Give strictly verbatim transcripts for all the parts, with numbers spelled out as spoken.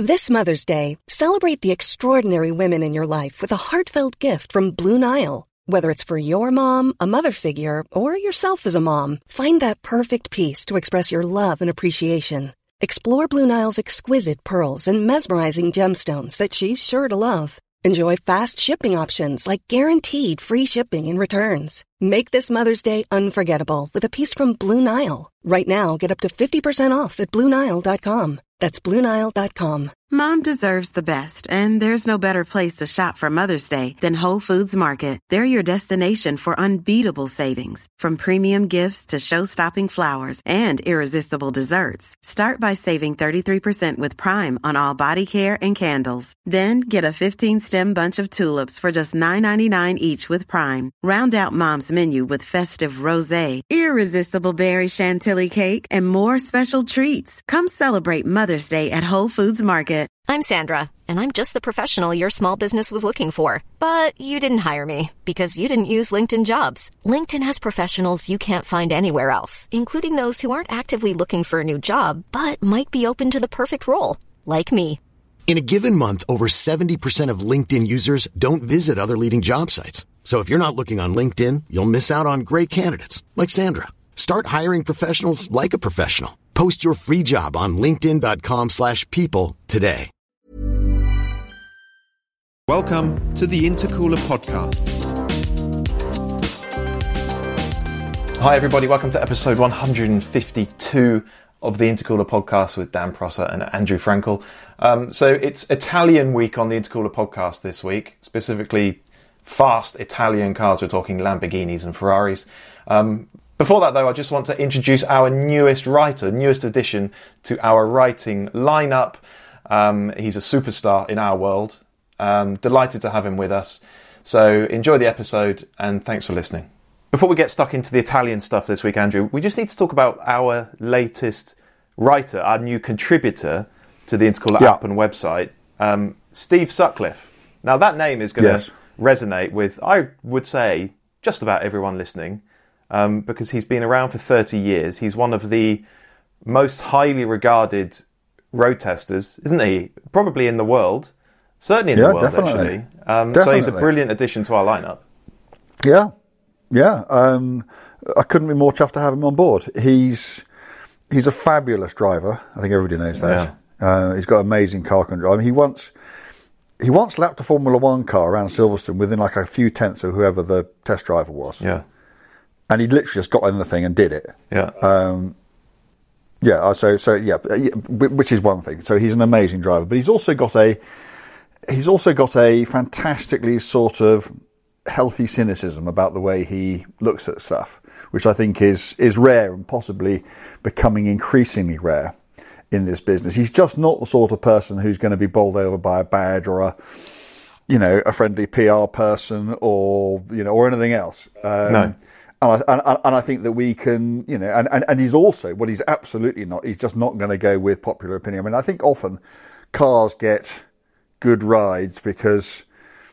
This Mother's Day, celebrate the extraordinary women in your life with a heartfelt gift from Blue Nile. Whether it's for your mom, a mother figure, or yourself as a mom, find that perfect piece to express your love and appreciation. Explore Blue Nile's exquisite pearls and mesmerizing gemstones that she's sure to love. Enjoy fast shipping options like guaranteed free shipping and returns. Make this Mother's Day unforgettable with a piece from Blue Nile. Right now, get up to fifty percent off at Blue Nile dot com. That's Blue Nile dot com. Mom deserves the best, and there's no better place to shop for Mother's Day than Whole Foods Market. They're your destination for unbeatable savings, from premium gifts to show-stopping flowers and irresistible desserts. Start by saving thirty-three percent with Prime on all body care and candles. Then get a fifteen-stem bunch of tulips for just nine ninety-nine each with Prime. Round out Mom's menu with festive rosé, irresistible berry chantilly cake, and more special treats. Come celebrate Mother's Day at Whole Foods Market. I'm Sandra, and I'm just the professional your small business was looking for. But you didn't hire me because you didn't use LinkedIn Jobs. LinkedIn has professionals you can't find anywhere else, including those who aren't actively looking for a new job, but might be open to the perfect role, like me. In a given month, over seventy percent of LinkedIn users don't visit other leading job sites. So if you're not looking on LinkedIn, you'll miss out on great candidates, like Sandra. Start hiring professionals like a professional. Post your free job on linkedin dot com slash people today. Welcome to the Intercooler Podcast. Hi everybody, welcome to episode one hundred fifty-two of the Intercooler Podcast with Dan Prosser and Andrew Frankel. Um, so it's Italian week on the Intercooler Podcast this week, specifically fast Italian cars. We're talking Lamborghinis and Ferraris. Um, Before that, though, I just want to introduce our newest writer, newest addition to our writing lineup. Um, he's a superstar in our world. Um, delighted to have him with us. So enjoy the episode and thanks for listening. Before we get stuck into the Italian stuff this week, Andrew, we just need to talk about our latest writer, our new contributor to the Intercooler yeah. app and website, um, Steve Sutcliffe. Now, that name is going to yes. resonate with, I would say, just about everyone listening. Um, because he's been around for thirty years. He's one of the most highly regarded road testers, isn't he? Probably in the world. Certainly in yeah, the world, definitely. actually. Um, definitely. So he's a brilliant addition to our lineup. Yeah, yeah. Um, I couldn't be more chuffed to have him on board. He's he's a fabulous driver. I think everybody knows that. Yeah. Uh, he's got amazing car control. I mean, he once he once lapped a Formula One car around Silverstone within like a few tenths of whoever the test driver was. Yeah. And he literally just got in the thing and did it. Yeah. Um, yeah. So, so yeah, which is one thing. So he's an amazing driver, but he's also got a, he's also got a fantastically sort of healthy cynicism about the way he looks at stuff, which I think is is rare and possibly becoming increasingly rare in this business. He's just not the sort of person who's going to be bowled over by a badge or a, you know, a friendly P R person or you know or anything else. Um, no. And I, and, and I think that we can, you know, and, and, and he's also, what he's absolutely not, he's just not going to go with popular opinion. I mean, I think often cars get good rides because,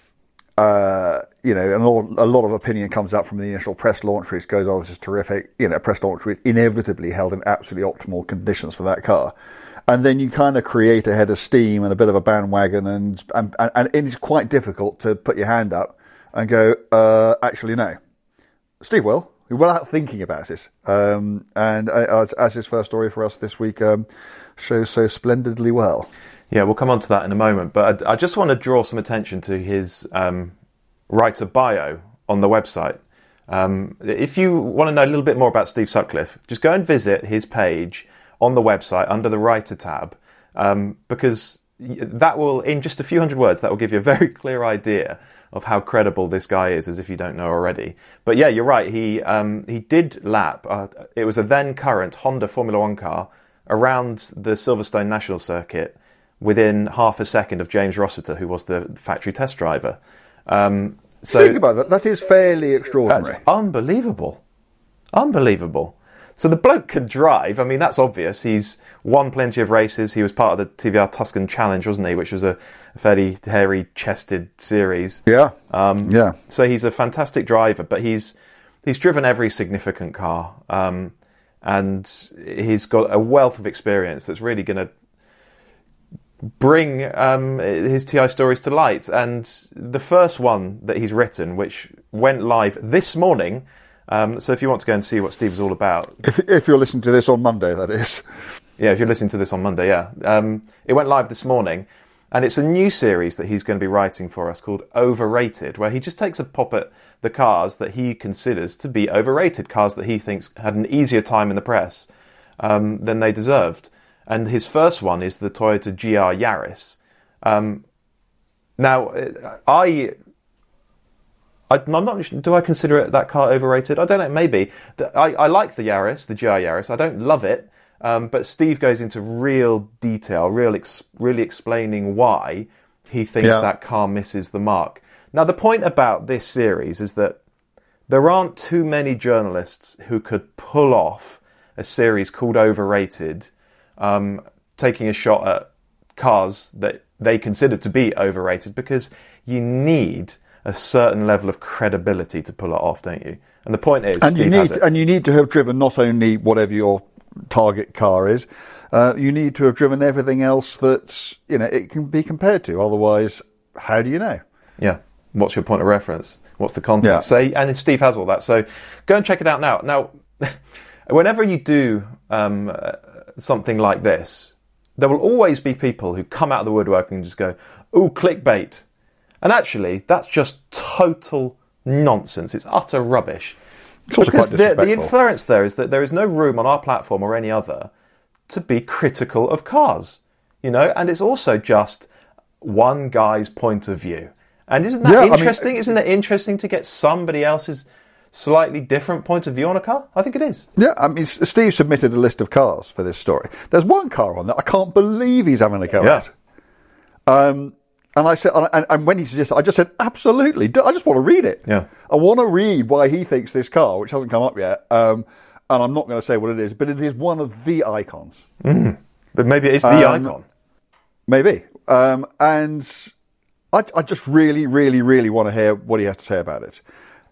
uh, you know, and a lot, a lot of opinion comes out from the initial press launch, which goes, oh, this is terrific. You know, press launch which inevitably held in absolutely optimal conditions for that car. And then you kind of create a head of steam and a bit of a bandwagon, and and, and, and it's quite difficult to put your hand up and go, uh, actually, no. Steve will, without thinking about it. Um, and as, as his first story for us this week um, shows so splendidly well. Yeah, we'll come on to that in a moment. But I, I just want to draw some attention to his um, writer bio on the website. Um, if you want to know a little bit more about Steve Sutcliffe, just go and visit his page on the website under the writer tab, um, because that will, in just a few hundred words, that will give you a very clear idea of how credible this guy is, as if you don't know already. But yeah, you're right. He um, he did lap. Uh, it was a then current Honda Formula One car around the Silverstone National Circuit within half a second of James Rossiter, who was the factory test driver. Um, so think about that. That is fairly extraordinary. That's unbelievable. Unbelievable. So the bloke can drive. I mean, that's obvious. He's won plenty of races. He was part of the T V R Tuscan Challenge, wasn't he? Which was a fairly hairy-chested series. Yeah. Um, yeah. So he's a fantastic driver, but he's he's driven every significant car, um, and he's got a wealth of experience that's really going to bring um, his T I stories to light. And the first one that he's written, which went live this morning, um, so if you want to go and see what Steve is all about... If, if you're listening to this on Monday, that is. Yeah, if you're listening to this on Monday, yeah. Um, it went live this morning, and it's a new series that he's going to be writing for us called Overrated, where he just takes a pop at the cars that he considers to be overrated, cars that he thinks had an easier time in the press um, than they deserved. And his first one is the Toyota G R Yaris. Um, now, I, I, I'm not sure, do I consider it, that car overrated? I don't know, maybe. I, I like the Yaris, the G R Yaris. I don't love it, um, but Steve goes into real detail, real ex, really explaining why he thinks yeah. that car misses the mark. Now, the point about this series is that there aren't too many journalists who could pull off a series called Overrated, Um, taking a shot at cars that they consider to be overrated, because you need a certain level of credibility to pull it off, don't you? And the point is, and Steve you need has it. and you need to have driven not only whatever your target car is, uh, you need to have driven everything else that you know it can be compared to. Otherwise, how do you know? Yeah. What's your point of reference? What's the context? Yeah. So, and Steve has all that. So go and check it out now. Now, whenever you do um, something like this, there will always be people who come out of the woodwork and just go, ooh, clickbait. And actually, that's just total nonsense. It's utter rubbish. It's also because quite the, the disrespectful. inference there is that there is no room on our platform or any other to be critical of cars, you know, and it's also just one guy's point of view. And isn't that yeah, interesting? I mean, isn't it interesting to get somebody else's slightly different point of view on a car? I think it is. Yeah, I mean, Steve submitted a list of cars for this story. There's one car on there I can't believe he's having a go Yeah. at. Um, and I said, and, and when he suggested, I just said, absolutely. I just want to read it. Yeah. I want to read why he thinks this car, which hasn't come up yet, um, and I'm not going to say what it is, but it is one of the icons. Mm. But maybe it is the Um, icon. Maybe. Um, and I, I just really, really, really want to hear what he has to say about it.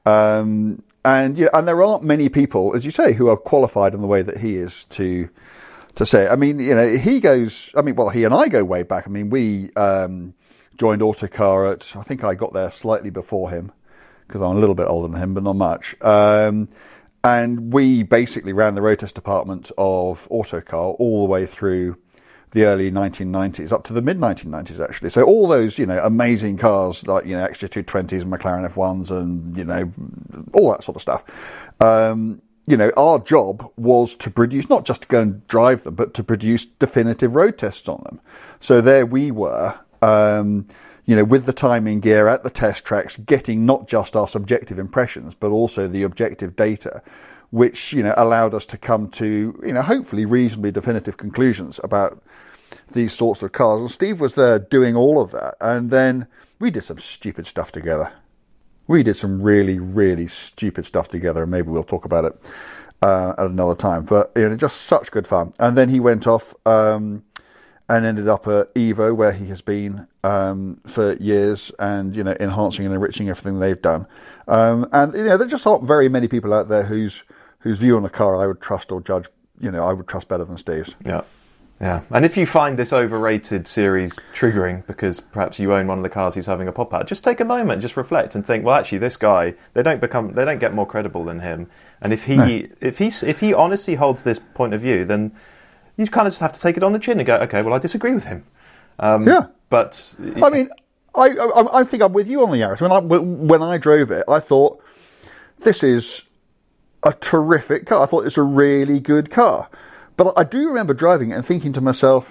Um, and you know, and there aren't many people, as you say, who are qualified in the way that he is to to say it. I mean, you know, he goes. I mean, well, he and I go way back. I mean, we um, joined Autocar at. I think I got there slightly before him because I'm a little bit older than him, but not much. Um, and we basically ran the road test department of Autocar all the way through the early nineteen nineties, up to the mid nineteen nineties, actually. So all those, you know, amazing cars like, you know, X J two twenties and McLaren F ones and, you know, all that sort of stuff. Um, you know, our job was to produce, not just to go and drive them, but to produce definitive road tests on them. So there we were, um, you know, with the timing gear at the test tracks, getting not just our subjective impressions, but also the objective data, which, you know, allowed us to come to, you know, hopefully reasonably definitive conclusions about these sorts of cars. And Steve was there doing all of that. And then we did some stupid stuff together. We did some really, really stupid stuff together. And maybe we'll talk about it uh, at another time. But, you know, just such good fun. And then he went off um, and ended up at Evo, where he has been um, for years, and, you know, enhancing and enriching everything they've done. Um, and, you know, there just aren't very many people out there whose whose view on a car I would trust or judge, you know, I would trust better than Steve's. Yeah. Yeah. And if you find this Overrated series triggering because perhaps you own one of the cars he's having a pop at, just take a moment, just reflect and think, well, actually, this guy, they don't become, they don't get more credible than him. And if he, no. if he, if he honestly holds this point of view, then you kind of just have to take it on the chin and go, okay, well, I disagree with him. Um, yeah. But I mean, I, I, I think I'm with you on the Yaris. When I, when I drove it, I thought, this is a terrific car. I thought it's a really good car. But I do remember driving it and thinking to myself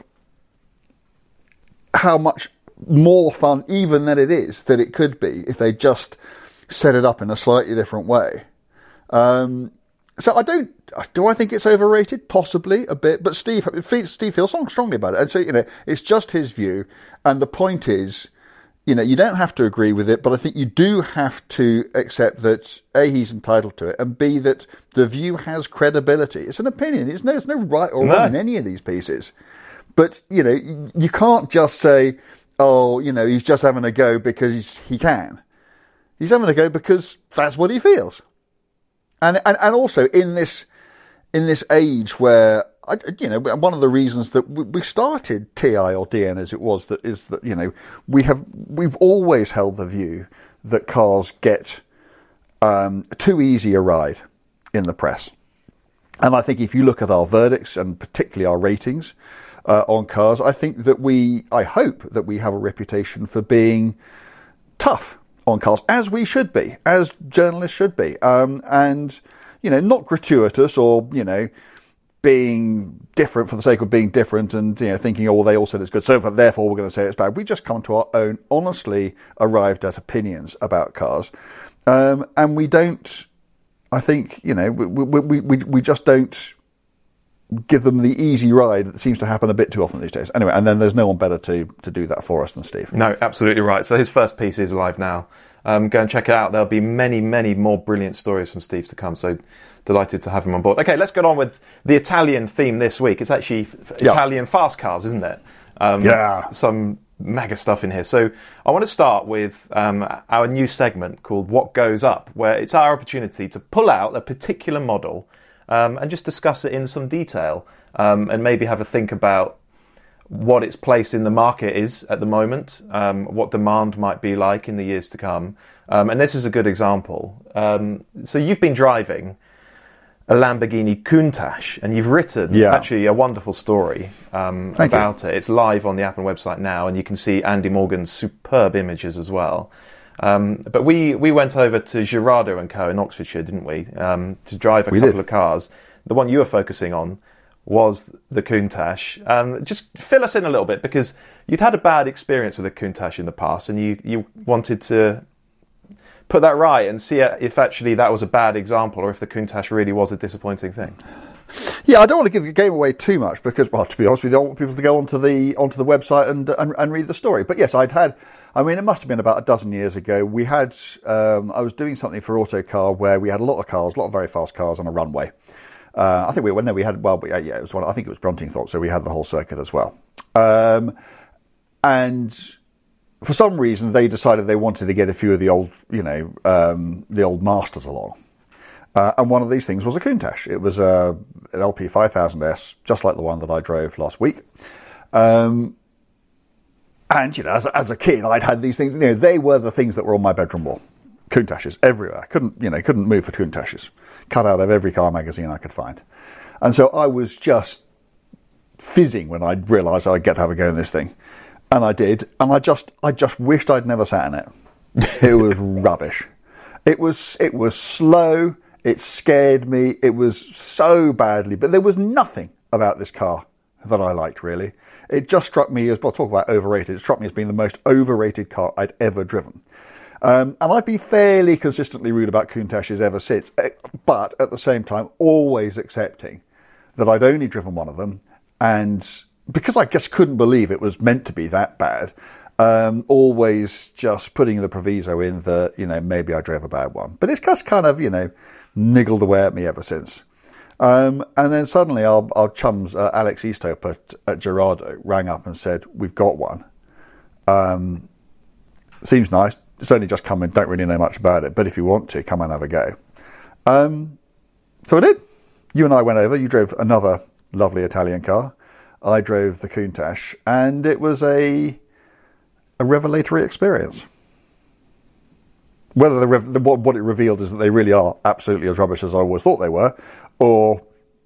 how much more fun even than it is that it could be if they just set it up in a slightly different way. Um, so I don't, do I think it's overrated? Possibly a bit, but Steve, Steve feels strongly about it. And so, you know, it's just his view. And the point is, you know, you don't have to agree with it, but I think you do have to accept that A, he's entitled to it, and B, that the view has credibility. It's an opinion. It's no, there's no right or wrong no. in any of these pieces. But, you know, you can't just say, oh, you know, he's just having a go because he's, he can. He's having a go because that's what he feels. And, and, and also in this, in this age where I, you know, one of the reasons that we started T I or D N as it was that is that, you know, we have we've always held the view that cars get um, too easy a ride in the press. And I think if you look at our verdicts and particularly our ratings uh, on cars, I think that we, I hope that we have a reputation for being tough on cars, as we should be, as journalists should be. Um, and, you know, not gratuitous or, you know, being different for the sake of being different and, you know, thinking, oh, well, they all said it's good, so therefore we're going to say it's bad. We just come to our own honestly arrived at opinions about cars. Um, and we don't, I think, you know, we, we, we, we just don't give them the easy ride that seems to happen a bit too often these days. Anyway, and then there's no one better to, to do that for us than Steve. No, absolutely right. So his first piece is live now. Um, go and check it out. There'll be many, many more brilliant stories from Steve to come. So delighted to have him on board. Okay, let's get on with the Italian theme this week. It's actually f- yeah. Italian fast cars, isn't it? Um, yeah. Some mega stuff in here. So I want to start with um, our new segment called What Goes Up, where it's our opportunity to pull out a particular model um, and just discuss it in some detail um, and maybe have a think about what its place in the market is at the moment, um, what demand might be like in the years to come. Um, and this is a good example. Um, so you've been driving a Lamborghini Countach, and you've written yeah. actually a wonderful story um, about you. it. It's live on the Apple website now, and you can see Andy Morgan's superb images as well. Um, but we, we went over to Girardeau and Co in Oxfordshire, didn't we, um, to drive a we couple did. of cars. The one you were focusing on was the Countach. Um, just fill us in a little bit, because you'd had a bad experience with a Countach in the past, and you, you wanted to put that right and see if actually that was a bad example or if the Countach really was a disappointing thing. Yeah, I don't want to give the game away too much because, well, to be honest with you, I want people to go onto the onto the website and, and and read the story. But yes, I'd had, I mean, it must have been about a dozen years ago. We had, um, I was doing something for Autocar where we had a lot of cars, a lot of very fast cars on a runway. Uh, I think we when there we had, well, yeah, yeah, it was one. I think it was Bruntingthorpe, so we had the whole circuit as well. Um, and for some reason, they decided they wanted to get a few of the old, you know, um, the old masters along. Uh, and one of these things was a Countach. It was a, an L P five thousand S, just like the one that I drove last week. Um, and, you know, as, as a kid, I'd had these things, you know, they were the things that were on my bedroom wall. Countaches everywhere. Couldn't, you know, couldn't move for Countaches. Cut out of every car magazine I could find. And so I was just fizzing when I realised I'd get to have a go in this thing. And I did, and I just, I just wished I'd never sat in it. It was rubbish. It was, it was slow. It scared me. It was so badly, but there was nothing about this car that I liked really. It just struck me as, well, talk about overrated. It struck me as being the most overrated car I'd ever driven. Um, and I've been fairly consistently rude about Countaches ever since, but at the same time, always accepting that I'd only driven one of them, and because I just couldn't believe it was meant to be that bad, um, always just putting the proviso in that, you know, maybe I drove a bad one. But it's just kind of, you know, niggled away at me ever since. Um, and then suddenly our, our chums, uh, Alex Easthope at, at Girardeau, rang up and said, we've got one. Um, seems nice. It's only just come in, don't really know much about it, but if you want to, come and have a go. Um, so I did. You and I went over. You drove another lovely Italian car. I drove the Countach, and it was a a revelatory experience. Whether the, the what, what it revealed is that they really are absolutely as rubbish as I always thought they were, or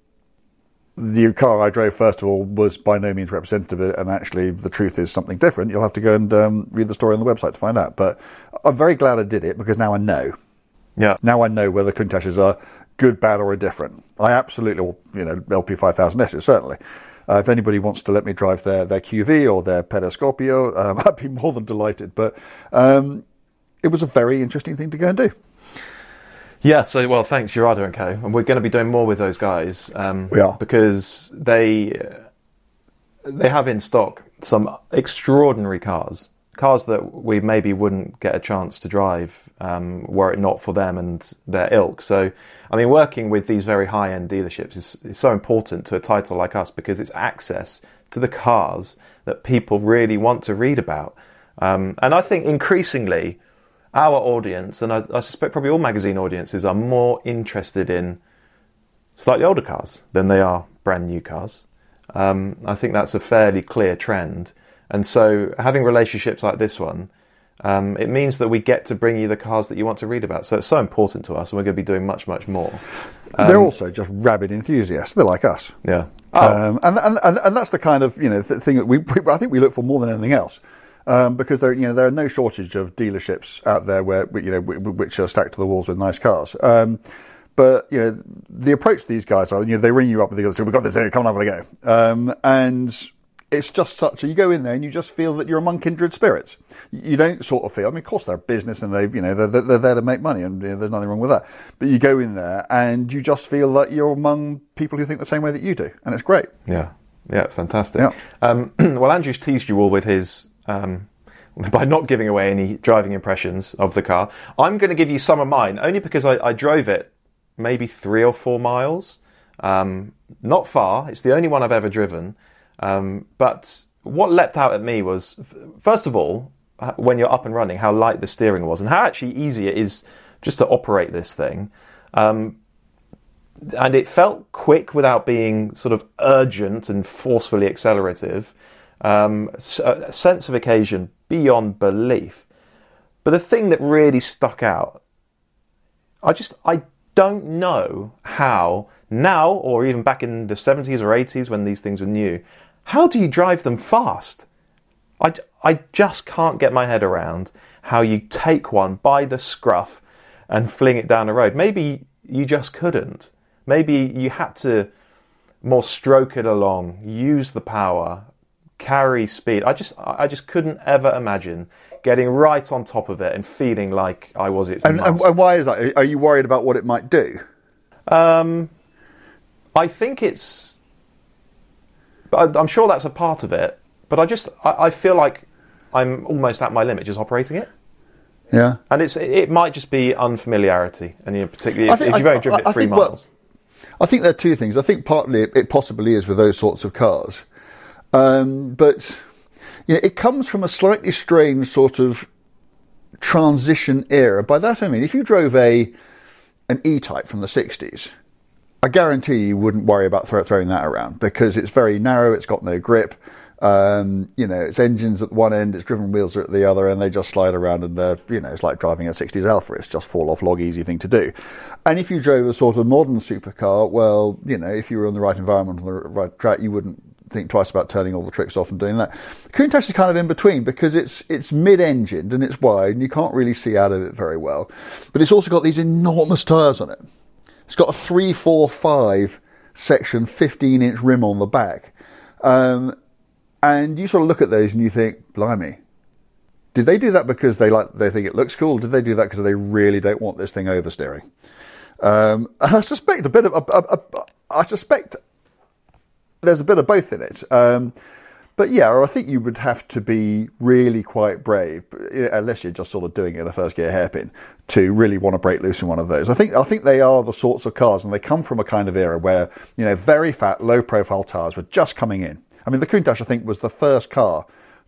the car I drove, first of all, was by no means representative of it, and actually the truth is something different. You'll have to go and um, read the story on the website to find out. But I'm very glad I did it, because now I know. Yeah. Now I know whether Countachs are good, bad, or indifferent. I absolutely, you know, L P five thousand S, certainly. Uh, if anybody wants to let me drive their, their Q V or their Pedascopio, um, I'd be more than delighted. But um, it was a very interesting thing to go and do. Yeah, so, well, thanks, Girardeau and Co. And we're going to be doing more with those guys. Um, we are. Because they, uh, they have in stock some extraordinary cars. Cars that we maybe wouldn't get a chance to drive um, were it not for them and their ilk. So, I mean, working with these very high-end dealerships is, is so important to a title like us, because it's access to the cars that people really want to read about. Um, and I think increasingly our audience, and I, I suspect probably all magazine audiences, are more interested in slightly older cars than they are brand new cars. Um, I think that's a fairly clear trend. And so having relationships like this one, um, it means that we get to bring you the cars that you want to read about. So it's so important to us, and we're going to be doing much, much more. Um, They're also just rabid enthusiasts. They're like us. Yeah. Oh. Um, and, and, and, and that's the kind of, you know, th- thing that we, I think we look for more than anything else. Um, because there, you know, there are no shortage of dealerships out there where, you know, which are stacked to the walls with nice cars. Um, but, you know, the approach to these guys are, you know, they ring you up and they go, so we've got this here, come on, have a go. Um, and it's just such a, you go in there and you just feel that you're among kindred spirits. You don't sort of feel, I mean, of course they're a business and they, you know, they're, they're there to make money and you know, there's nothing wrong with that. But you go in there and you just feel that you're among people who think the same way that you do. And it's great. Yeah. Yeah. Fantastic. Yeah. Um, well, Andrew's teased you all with his, um, by not giving away any driving impressions of the car. I'm going to give you some of mine, only because I, I drove it maybe three or four miles. Um, not far. It's the only one I've ever driven. Um, but what leapt out at me was, first of all, when you're up and running, how light the steering was and how actually easy it is just to operate this thing. Um, and it felt quick without being sort of urgent and forcefully accelerative. Um, a sense of occasion beyond belief. But the thing that really stuck out, I just, I don't know how now, or even back in the seventies or eighties when these things were new, how do you drive them fast? I, I just can't get my head around how you take one by the scruff and fling it down the road. Maybe you just couldn't. Maybe you had to more stroke it along, use the power, carry speed. I just I just couldn't ever imagine getting right on top of it and feeling like I was its and, master. and why is that? Are you worried about what it might do? Um, I think it's... I'm sure that's a part of it, but I just I, I feel like I'm almost at my limit just operating it. Yeah, and it's it might just be unfamiliarity, and you know, particularly if, think, if you've I, only driven I, it three think, miles. Well, I think there are two things. I think partly it, it possibly is with those sorts of cars, um, but you know, it comes from a slightly strange sort of transition era. By that I mean, if you drove a an E-Type from the sixties, I guarantee you wouldn't worry about throw, throwing that around because it's very narrow, it's got no grip, um, you know, its engine's at one end, its driven wheels are at the other, and they just slide around and, uh, you know, it's like driving a sixties Alfa. It's just fall-off log, easy thing to do. And if you drove a sort of modern supercar, well, you know, if you were in the right environment, on the right track, you wouldn't think twice about turning all the tricks off and doing that. Countach is kind of in between because it's it's mid-engined and it's wide and you can't really see out of it very well. But it's also got these enormous tyres on it. It's got a three four five section fifteen inch rim on the back. Um, and you sort of look at those and you think, blimey, did they do that because they like they think it looks cool? Or did they do that because they really don't want this thing oversteering? Um, and I suspect a bit of, a, a, a, I suspect there's a bit of both in it. Um, But yeah, I think you would have to be really quite brave, unless you're just sort of doing it in a first gear hairpin, to really want to break loose in one of those. I think I think they are the sorts of cars, and they come from a kind of era where, you know, very fat, low profile tyres were just coming in. I mean, the Countach, I think, was the first car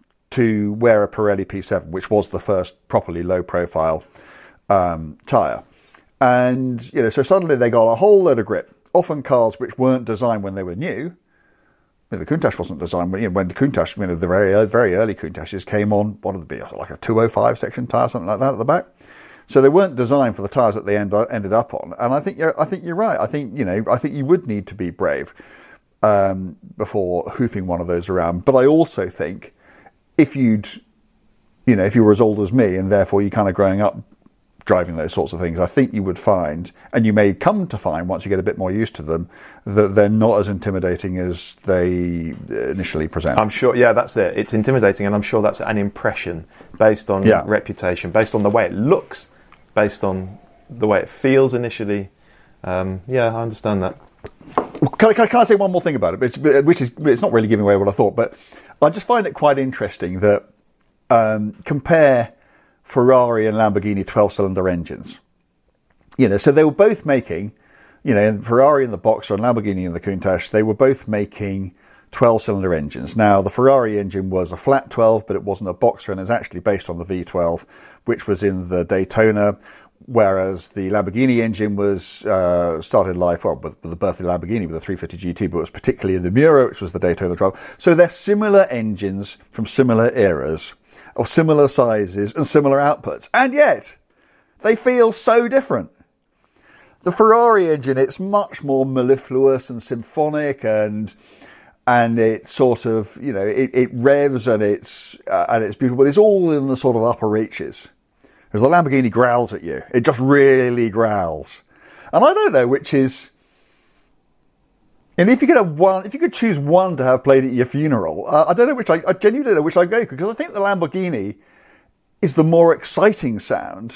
to wear a Pirelli P seven, which was the first properly low profile um, tyre. And, you know, so suddenly they got a whole load of grip. Often cars which weren't designed when they were new. You know, the Countach wasn't designed when, you know, when the Countach, you know, the very very early Countaches came on, what would it be, like a two oh five section tyre, something like that at the back. So they weren't designed for the tyres that they end, ended up on. And I think you're, I think you're right. I think, you know, I think you would need to be brave um, before hoofing one of those around. But I also think if you'd, you know, if you were as old as me and therefore you kind of growing up driving those sorts of things, I think you would find, and you may come to find once you get a bit more used to them, that they're not as intimidating as they initially present. I'm sure, yeah, that's it. It's intimidating, and I'm sure that's an impression based on yeah. reputation, based on the way it looks, based on the way it feels initially. Um, yeah, I understand that. Can I, can I say one more thing about it, which, which is, it's not really giving away what I thought, but I just find it quite interesting that um, compare Ferrari and Lamborghini twelve-cylinder engines. You know, so they were both making, you know, Ferrari in the Boxer and Lamborghini in the Countach, they were both making twelve-cylinder engines. Now, the Ferrari engine was a flat twelve, but it wasn't a Boxer, and it's actually based on the V twelve, which was in the Daytona, whereas the Lamborghini engine was uh, started life, well, with, with the birth of the Lamborghini with the three fifty G T, but it was particularly in the Miura, which was the Daytona drive. So they're similar engines from similar eras, of similar sizes and similar outputs. And yet, they feel so different. The Ferrari engine, it's much more mellifluous and symphonic, and and it sort of, you know, it, it revs and it's uh, and it's beautiful. But it's all in the sort of upper reaches. As the Lamborghini growls at you, it just really growls. And I don't know which is. And if you could have one, if you could choose one to have played at your funeral, uh, I don't know which I, I genuinely don't know which I'd go because I think the Lamborghini is the more exciting sound,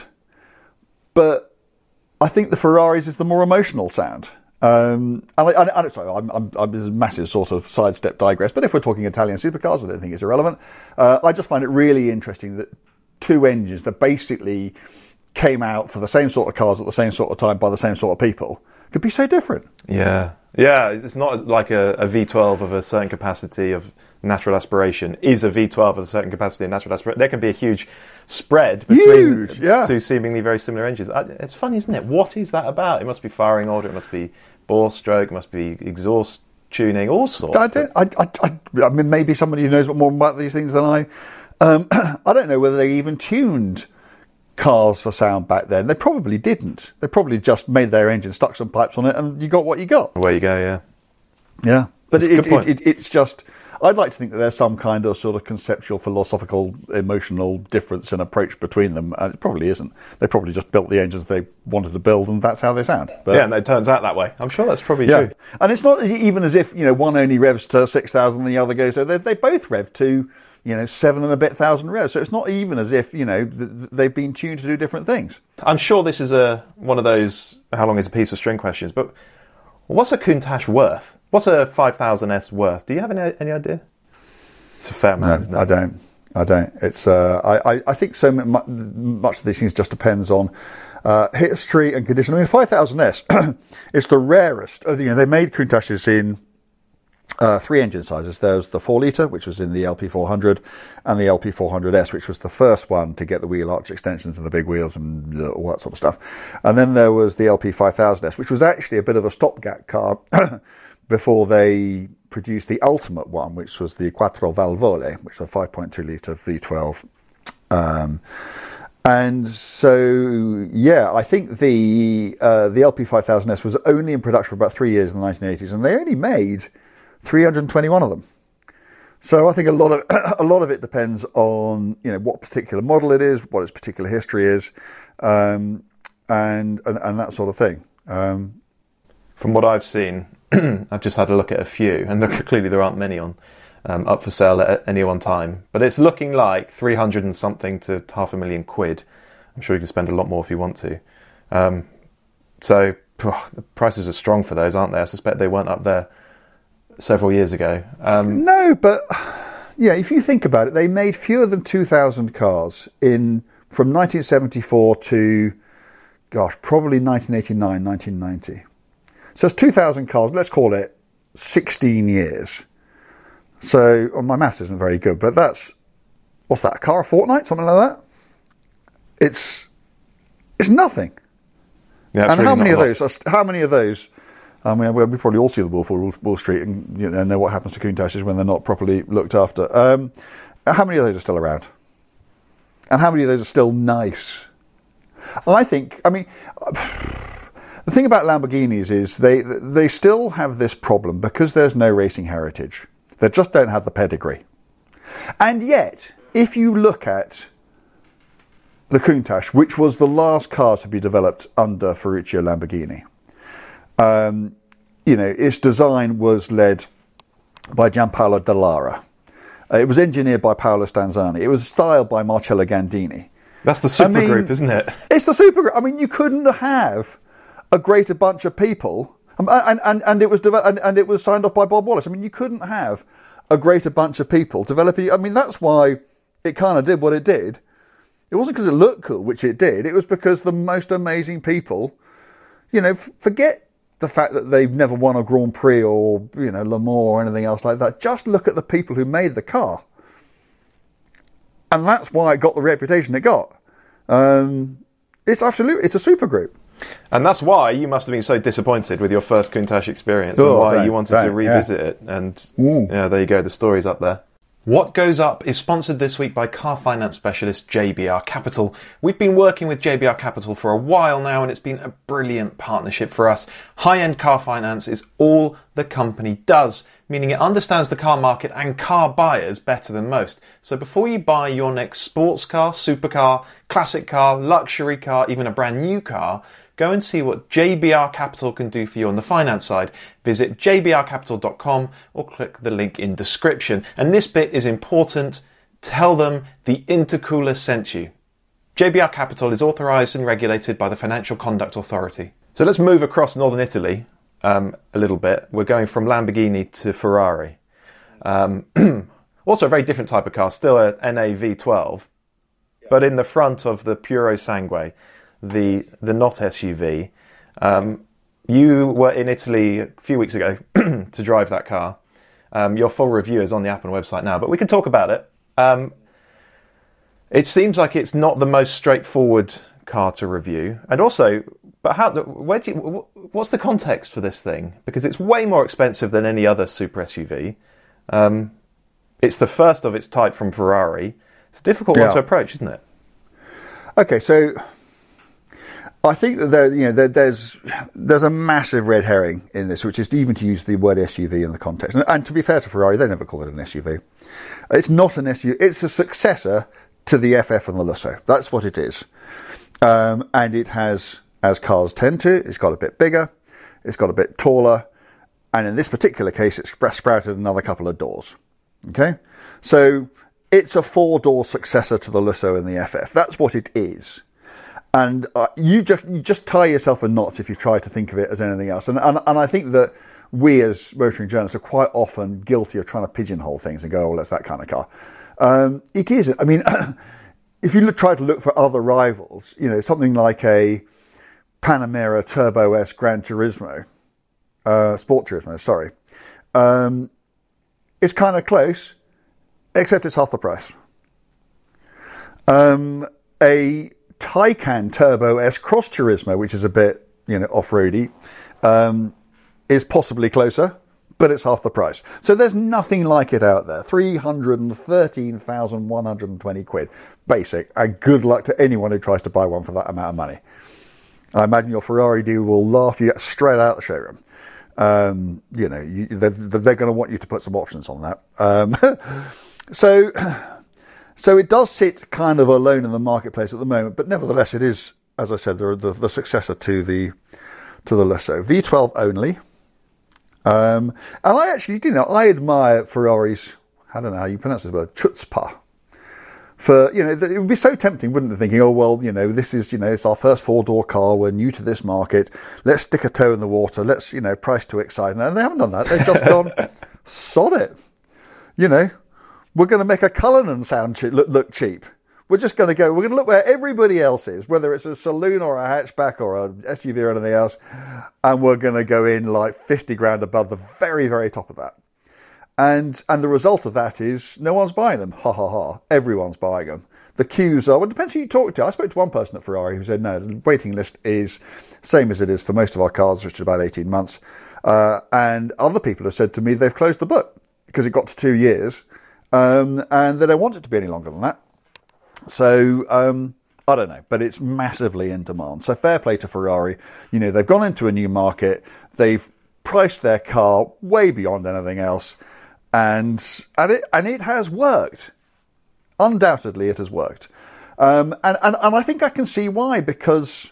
but I think the Ferraris is the more emotional sound. Um, and, I, and, and sorry, I'm, I'm, I'm this is a massive sort of sidestep digress, but if we're talking Italian supercars, I don't think it's irrelevant. Uh, I just find it really interesting that two engines that basically came out for the same sort of cars at the same sort of time by the same sort of people could be so different. Yeah. Yeah, it's not like a, a V twelve of a certain capacity of natural aspiration is a V twelve of a certain capacity of natural aspiration. There can be a huge spread between huge, yeah. two seemingly very similar engines. It's funny, isn't it? What is that about? It must be firing order, it must be bore stroke, it must be exhaust tuning, all sorts. I don't. I, I, I, I mean, maybe somebody who knows more about these things than I. Um, I don't know whether they even tuned cars for sound back then. They probably didn't. They probably just made their engine, stuck some pipes on it, and you got what you got. Away you go, yeah. Yeah. But That's it, a good point. It, it, it's just, I'd like to think that there's some kind of sort of conceptual, philosophical, emotional difference in approach between them, and it probably isn't. They probably just built the engines they wanted to build, and that's how they sound. But, yeah, and it turns out that way. I'm sure that's probably yeah. true. And it's not even as if, you know, one only revs to six thousand and the other goes, they, they both rev to, you know, seven and a bit thousand revs. So it's not even as if, you know, th- they've been tuned to do different things. I'm sure this is a one of those how long is a piece of string questions, but what's a Countach worth? What's a five thousand S worth? Do you have any, any idea? It's a fair amount, no, isn't it? I don't. I don't. It's. Uh, I, I think so much, much of these things just depends on uh, history and condition. I mean, five thousand S is the rarest. You know, they made Countaches in uh, three engine sizes. There's the four litre, which was in the L P four hundred, and the L P four hundred S, which was the first one to get the wheel arch extensions and the big wheels and uh, all that sort of stuff. And then there was the L P five thousand S, which was actually a bit of a stopgap car before they produced the ultimate one, which was the Quattro Valvole, which is a five point two litre V twelve. Um, and so, yeah, I think the uh, the L P five thousand S was only in production for about three years in the nineteen eighties, and they only made three hundred twenty-one of them. So I think a lot of a lot of it depends on, you know, what particular model it is, what its particular history is, um, and, and and that sort of thing. Um, From what I've seen, I've just had a look at a few, and look, clearly there aren't many on um, up for sale at any one time. But it's looking like three hundred and something to half a million quid. I'm sure you can spend a lot more if you want to. Um, so oh, the prices are strong for those, aren't they? I suspect they weren't up there several years ago. Um, no, but yeah, if you think about it, they made fewer than two thousand cars in from nineteen seventy-four to, gosh, probably nineteen eighty-nine, nineteen ninety. So it's two thousand cars, let's call it sixteen years. So, well, my maths isn't very good, but that's, what's that, a car a fortnight, something like that? It's it's nothing. yeah, and really how many of lot. those, how many of those, I mean, we probably all see the Wolf of Wall Street and, you know, know what happens to Countaches when they're not properly looked after. Um, how many of those are still around? And how many of those are still nice? I think, I mean... The thing about Lamborghinis is they they still have this problem because there's no racing heritage. They just don't have the pedigree. And yet, if you look at the Countach, which was the last car to be developed under Ferruccio Lamborghini, um, you know, its design was led by Giampaolo Dallara. Uh, it was engineered by Paolo Stanzani. It was styled by Marcello Gandini. That's the super I mean, group, isn't it? It's the super group. I mean, you couldn't have a greater bunch of people, um, and, and, and it was de- and, and it was signed off by Bob Wallace. I mean, you couldn't have a greater bunch of people developing. I mean, that's why it kind of did what it did. It wasn't because it looked cool, which it did. It was because the most amazing people, you know, f- forget the fact that they've never won a Grand Prix or, you know, Le Mans or anything else like that. Just look at the people who made the car. And that's why it got the reputation it got. Um, It's absolutely, it's a super group. And that's why you must have been so disappointed with your first Countach experience, oh, and why don't, you wanted don't, to revisit yeah. it. And yeah, there you go, the story's up there. What Goes Up is sponsored this week by car finance specialist J B R Capital. We've been working with J B R Capital for a while now, and it's been a brilliant partnership for us. High-end car finance is all the company does, meaning it understands the car market and car buyers better than most. So before you buy your next sports car, supercar, classic car, luxury car, even a brand new car, go and see what J B R Capital can do for you on the finance side. Visit j b r capital dot com or click the link in description. And this bit is important. Tell them the Intercooler sent you. J B R Capital is authorised and regulated by the Financial Conduct Authority. So let's move across northern Italy um, a little bit. We're going from Lamborghini to Ferrari. Um, also a very different type of car, still a N A V twelve, but in the front of the Puro Sangue, the the not S U V. Um, you were in Italy a few weeks ago to drive that car. Um, your full review is on the app and website now, but we can talk about it. Um, it seems like it's not the most straightforward car to review, and also, but how? Where do you, what's the context for this thing? Because it's way more expensive than any other super S U V. Um, it's the first of its type from Ferrari. It's a difficult yeah. one to approach, isn't it? Okay, so I think that there, you know, there, there's there's a massive red herring in this, which is even to use the word S U V in the context. And, and to be fair to Ferrari, they never call it an S U V. It's not an S U V. It's a successor to the F F and the Lusso. That's what it is. Um, and it has, as cars tend to, it's got a bit bigger, it's got a bit taller, and in this particular case, it's sprouted another couple of doors. Okay, so it's a four-door successor to the Lusso and the F F. That's what it is. And uh, you just you just tie yourself in knots if you try to think of it as anything else. And, and and I think that we as motoring journalists are quite often guilty of trying to pigeonhole things and go, oh, that's that kind of car. Um, it isn't. I mean, if you look, try to look for other rivals, you know, something like a Panamera Turbo S Gran Turismo, uh, Sport Turismo, sorry. Um, it's kind of close, except it's half the price. Um, a Taycan Turbo S Cross Turismo, which is a bit, you know, off-roady, um, is possibly closer, but it's half the price. So there's nothing like it out there. three hundred thirteen thousand one hundred twenty quid, basic, and good luck to anyone who tries to buy one for that amount of money. I imagine your Ferrari dealer will laugh you straight out of the showroom. Um, you know, you, they're, they're going to want you to put some options on that. Um, so... So it does sit kind of alone in the marketplace at the moment, but nevertheless, it is, as I said, the the, the successor to the to the Lusso. V twelve only, um, and I actually, you know, I admire Ferrari's, I don't know how you pronounce this word, chutzpah. For, you know, it would be so tempting, wouldn't it? Thinking, oh well, you know, this is, you know, it's our first four door car. We're new to this market. Let's stick a toe in the water. Let's, you know, price too exciting. And they haven't done that. They've just gone, sod it, you know. We're going to make a Cullinan sound che- look, look cheap. We're just going to go, we're going to look where everybody else is, whether it's a saloon or a hatchback or a S U V or anything else, and we're going to go in like fifty grand above the very, very top of that. And and the result of that is no one's buying them. Ha ha ha. Everyone's buying them. The queues are, well, it depends who you talk to. I spoke to one person at Ferrari who said, no, the waiting list is same as it is for most of our cars, which is about eighteen months. Uh, and other people have said to me they've closed the book because it got to two years. Um, and they don't want it to be any longer than that. So, um, I don't know, but it's massively in demand. So fair play to Ferrari. You know, they've gone into a new market. They've priced their car way beyond anything else. And, and it, and it has worked. Undoubtedly, it has worked. Um, and, and, and I think I can see why, because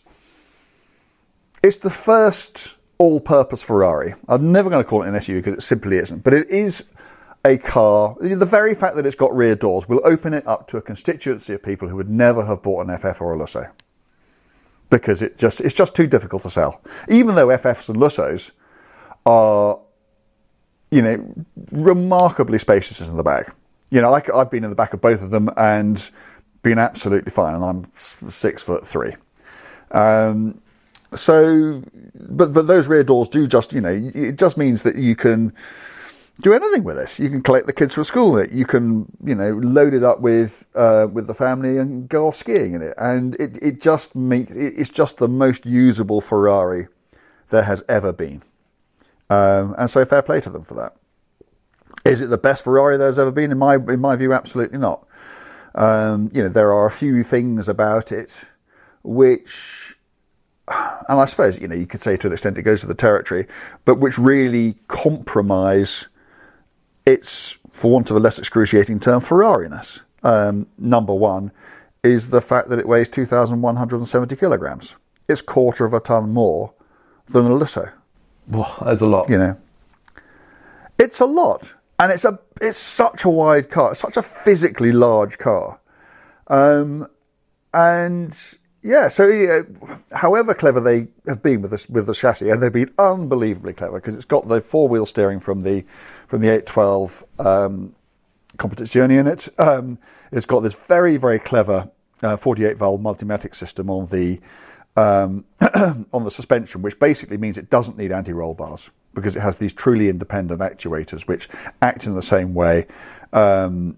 it's the first all-purpose Ferrari. I'm never going to call it an S U V because it simply isn't, but it is a car. The very fact that it's got rear doors will open it up to a constituency of people who would never have bought an F F or a Lusso, because it just it's just too difficult to sell. Even though F Fs and Lussos are, you know, remarkably spacious in the back. You know, I, I've been in the back of both of them and been absolutely fine, and I'm six foot three. Um, so, but but those rear doors do just, you know, it just means that you can do anything with this. You can collect the kids from school in it. You can, you know, load it up with uh, with the family and go off skiing in it. And it, it just makes it's just the most usable Ferrari there has ever been. Um, and so fair play to them for that. Is it the best Ferrari there's ever been? In my in my view, absolutely not. Um, you know, there are a few things about it which, and I suppose, you know, you could say to an extent it goes to the territory, but which really compromise its, for want of a less excruciating term, Ferrari-ness. Um, number one is the fact that it weighs two thousand one hundred seventy kilograms. It's quarter of a ton more than a Lusso. Well, that's a lot. You know, it's a lot, and it's a it's such a wide car. It's such a physically large car, um, and yeah. So, you know, however clever they have been with this with the chassis, and they've been unbelievably clever because it's got the four wheel steering from the from the eight twelve um, Competizione in it. Um, it's got this very very clever uh, forty-eight valve Multimatic system on the Um, on the suspension, which basically means it doesn't need anti-roll bars because it has these truly independent actuators which act in the same way, um,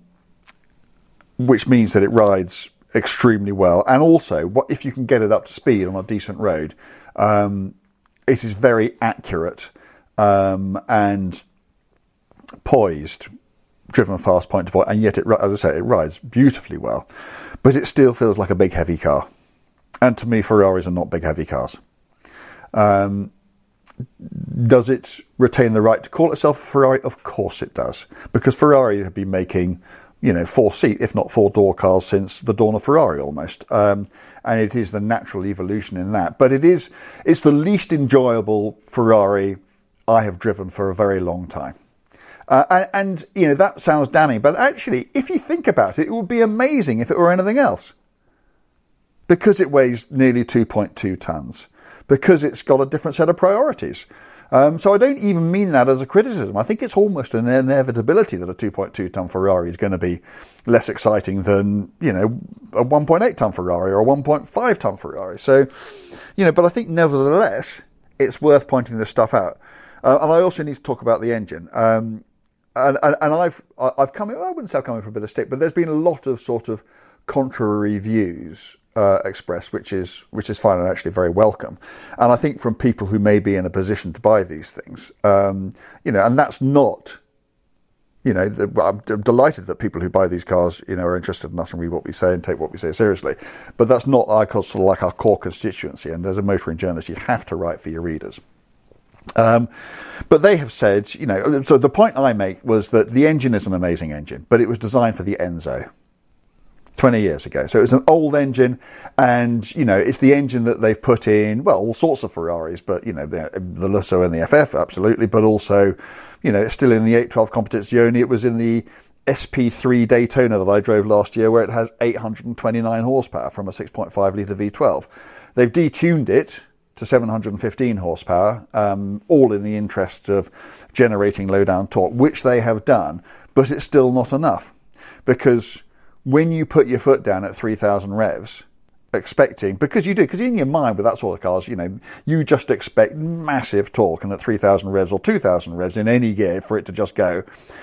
which means that it rides extremely well. And also, what if you can get it up to speed on a decent road, um, it is very accurate um, and poised, driven fast point to point, and yet, it, as I say, it rides beautifully well. But it still feels like a big, heavy car. And to me, Ferraris are not big, heavy cars. Um, does it retain the right to call itself a Ferrari? Of course it does. Because Ferrari have been making, you know, four-seat, if not four-door cars since the dawn of Ferrari almost. Um, and it is the natural evolution in that. But it is, it's the least enjoyable Ferrari I have driven for a very long time. Uh, and, and, you know, that sounds damning. But actually, if you think about it, it would be amazing if it were anything else. Because it weighs nearly two point two tons. Because it's got a different set of priorities. Um, so I don't even mean that as a criticism. I think it's almost an inevitability that a two point two ton Ferrari is going to be less exciting than, you know, a one point eight ton Ferrari or a one point five ton Ferrari. So, you know, but I think nevertheless, it's worth pointing this stuff out. Uh, and I also need to talk about the engine. Um, and, and, and I've, I've come in, I wouldn't say I've come in for a bit of stick, but there's been a lot of sort of contrary views Uh, expressed, which is which is fine and actually very welcome. And I think from people who may be in a position to buy these things, um, you know, and that's not, you know, the, I'm d- delighted that people who buy these cars, you know, are interested in us and read what we say and take what we say seriously. But that's not our sort of like our core constituency. And as a motoring journalist, you have to write for your readers. Um, but they have said, you know, so the point I make was that the engine is an amazing engine, but it was designed for the Enzo twenty years ago. So it was an old engine, and, you know, it's the engine that they've put in, well, all sorts of Ferraris, but, you know, the, the Lusso and the F F, absolutely, but also, you know, it's still in the eight twelve Competizione. It was in the S P three Daytona that I drove last year, where it has eight hundred twenty-nine horsepower from a six point five litre V twelve. They've detuned it to seven hundred fifteen horsepower, um, all in the interest of generating low-down torque, which they have done, but it's still not enough, because when you put your foot down at three thousand revs, expecting, because you do, because in your mind with that sort of cars, you know, you just expect massive torque, and at three thousand revs or two thousand revs in any gear for it to just go.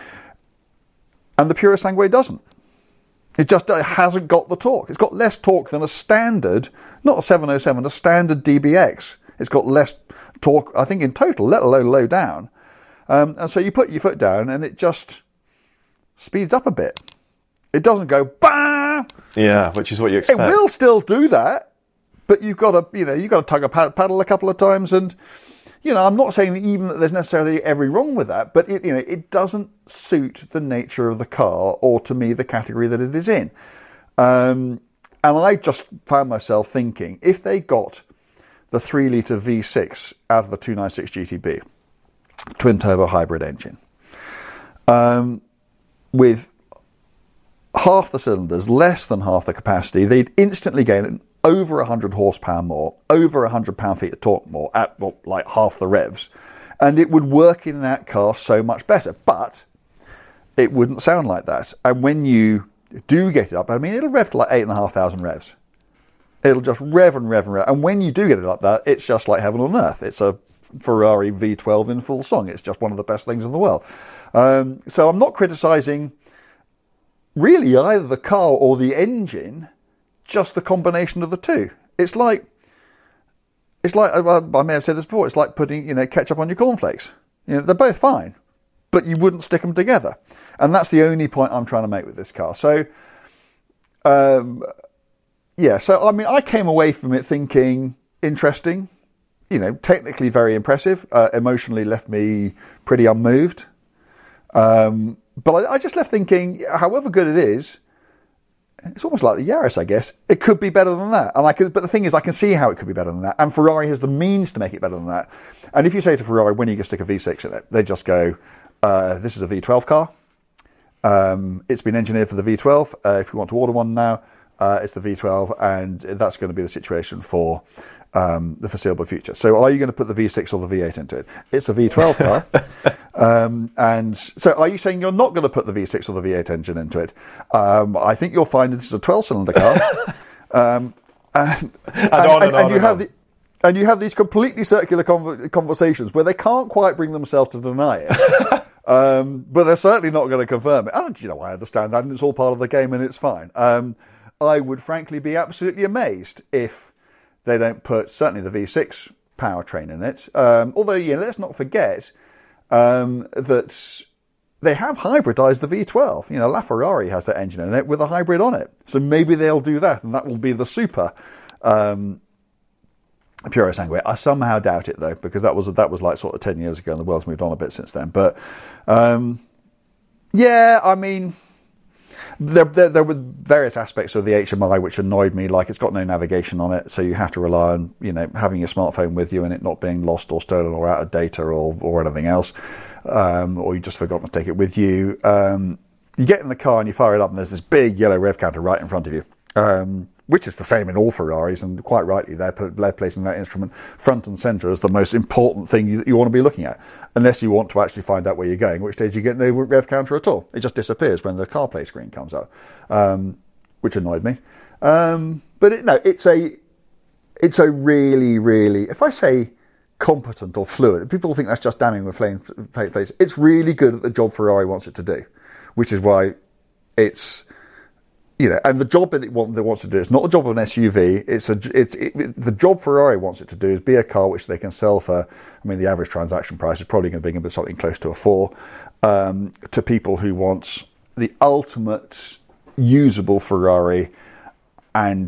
And the Pura Sangue doesn't. It just it hasn't got the torque. It's got less torque than a standard, not a seven oh seven, a standard D B X. It's got less torque, I think, in total, let alone low down. Um, and so you put your foot down and it just speeds up a bit. It doesn't go bah. Yeah, which is what you expect. It will still do that, but you've got to, you know, you've got to tug a paddle a couple of times, and, you know, I'm not saying that even that there's necessarily every wrong with that, but it, you know, it doesn't suit the nature of the car, or to me the category that it is in. Um, and I just found myself thinking, if they got the three litre V six out of the two ninety-six G T B twin turbo hybrid engine, um, with half the cylinders, less than half the capacity, they'd instantly gain over one hundred horsepower more, over one hundred pound-feet of torque more, at well, like half the revs. And it would work in that car so much better. But it wouldn't sound like that. And when you do get it up, I mean, it'll rev to like eight thousand five hundred revs. It'll just rev and rev and rev. And when you do get it up there, it's just like heaven on earth. It's a Ferrari V twelve in full song. It's just one of the best things in the world. Um, so I'm not criticising really either the car or the engine, just the combination of the two. It's like, it's like I may have said this before. It's like putting, you know, ketchup on your cornflakes. You know, they're both fine, but you wouldn't stick them together. And that's the only point I'm trying to make with this car. So, um, yeah. So I mean, I came away from it thinking interesting. You know, technically very impressive. Uh, emotionally left me pretty unmoved. Um, but I, I just left thinking, however good it is, it's almost like the Yaris, I guess. It could be better than that. And I could, but the thing is, I can see how it could be better than that. And Ferrari has the means to make it better than that. And if you say to Ferrari, when are you going to stick a V six in it? They just go, uh, this is a V twelve car. Um, it's been engineered for the V twelve. Uh, if you want to order one now, uh, it's the V twelve. And that's going to be the situation for um, the foreseeable future. So are you going to put the V six or the V eight into it? It's a V twelve car. Um, and so are you saying you're not going to put the V six or the V eight engine into it? Um, I think you'll find this is a twelve-cylinder car. um, and, and, and, on and, and, and you have the, and you have these completely circular conv- conversations where they can't quite bring themselves to deny it. um, but they're certainly not going to confirm it. And, you know, I understand that, and it's all part of the game, and it's fine. Um, I would frankly be absolutely amazed if they don't put certainly the V six powertrain in it. Um, although, you know, let's not forget um, that they have hybridized the V twelve. You know, LaFerrari has that engine in it with a hybrid on it. So maybe they'll do that, and that will be the super um, Puro Sangue. I somehow doubt it, though, because that was that was like sort of ten years ago, and the world's moved on a bit since then. But um, yeah, I mean, There, there, there were various aspects of the H M I which annoyed me, like it's got no navigation on it, so you have to rely on, you know, having your smartphone with you and it not being lost or stolen or out of data or, or anything else, um, or you just forgot to take it with you. Um, you get in the car and you fire it up and there's this big yellow rev counter right in front of you, um, which is the same in all Ferraris, and quite rightly they're, they're placing that instrument front and centre as the most important thing you, you want to be looking at, unless you want to actually find out where you're going, in which stage you get no rev counter at all. It just disappears when the CarPlay screen comes up, um, which annoyed me. Um, but it, no, it's a it's a really, really, if I say competent or fluid, people think that's just damning with flame plates. It's really good at the job Ferrari wants it to do, which is why it's, you know, and the job that it, want, that it wants to do, it's not the job of an S U V. It's a, it's it, it, the job Ferrari wants it to do is be a car which they can sell for. I mean, the average transaction price is probably going to be something close to a four, um, to people who want the ultimate usable Ferrari and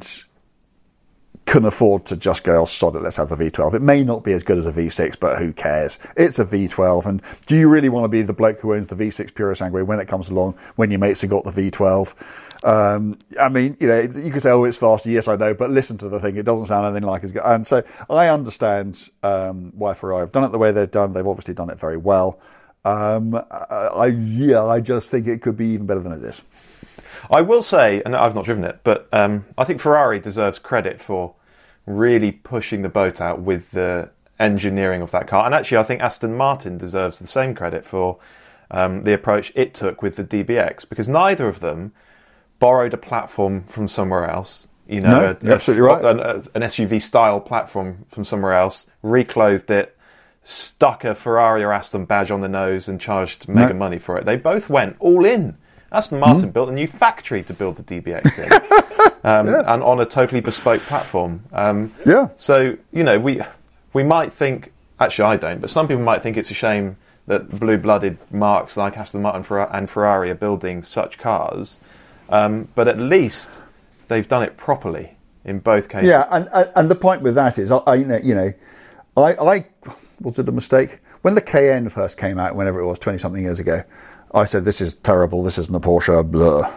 can afford to just go, oh, sod it, let's have the V twelve. It may not be as good as a V six, but who cares? It's a V twelve, and do you really want to be the bloke who owns the V six Puro Sangue when it comes along, when your mates have got the V twelve? Um, I mean, you know, you can say, oh, it's faster. Yes, I know, but listen to the thing. It doesn't sound anything like as good. And so I understand um, why Ferrari have done it the way they've done. They've obviously done it very well. Um, I, I, yeah, I just think it could be even better than it is. I will say, and I've not driven it, but um, I think Ferrari deserves credit for really pushing the boat out with the engineering of that car. And actually, I think Aston Martin deserves the same credit for um, the approach it took with the D B X, because neither of them borrowed a platform from somewhere else. You know, no, a, you're absolutely right. An, an S U V style platform from somewhere else, reclothed it, stuck a Ferrari or Aston badge on the nose and charged mega no. money for it. They both went all in. Aston Martin mm. built a new factory to build the D B X in, um, yeah. and on a totally bespoke platform. Um, yeah. So, you know, we we might think, actually I don't, but some people might think it's a shame that blue-blooded marks like Aston Martin and Ferrari are building such cars, um, but at least they've done it properly in both cases. Yeah, and and the point with that is, I you know, I, I was it a mistake? When the Cayenne first came out, whenever it was, twenty-something years ago, I said, this is terrible, this isn't a Porsche, blah.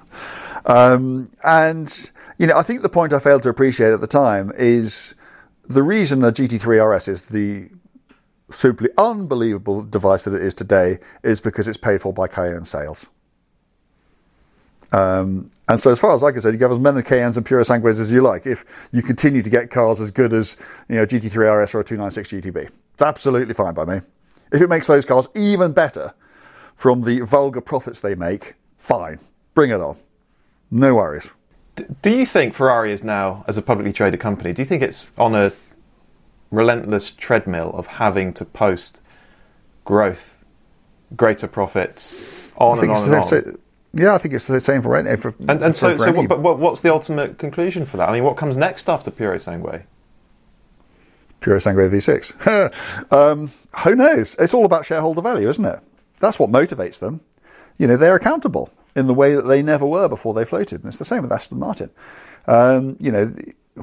Um, and, you know, I think the point I failed to appreciate at the time is the reason a G T three R S is the simply unbelievable device that it is today is because it's paid for by Cayenne sales. Um, and so as far as I can say, you have as many Cayennes and Puro Sangues as you like if you continue to get cars as good as, you know, G T three R S or a two ninety-six G T B. It's absolutely fine by me. If it makes those cars even better from the vulgar profits they make, fine. Bring it on. No worries. D- do you think Ferrari is now, as a publicly traded company, do you think it's on a relentless treadmill of having to post growth, greater profits, on and on and on. So, yeah, I think it's the same for any. For, and and for, so, for so any. what, but what's the ultimate conclusion for that? I mean, what comes next after Puro Sangue? Puro Sangue V six. um, who knows? It's all about shareholder value, isn't it? That's what motivates them. You know, they're accountable in the way that they never were before they floated. And it's the same with Aston Martin. Um, you know,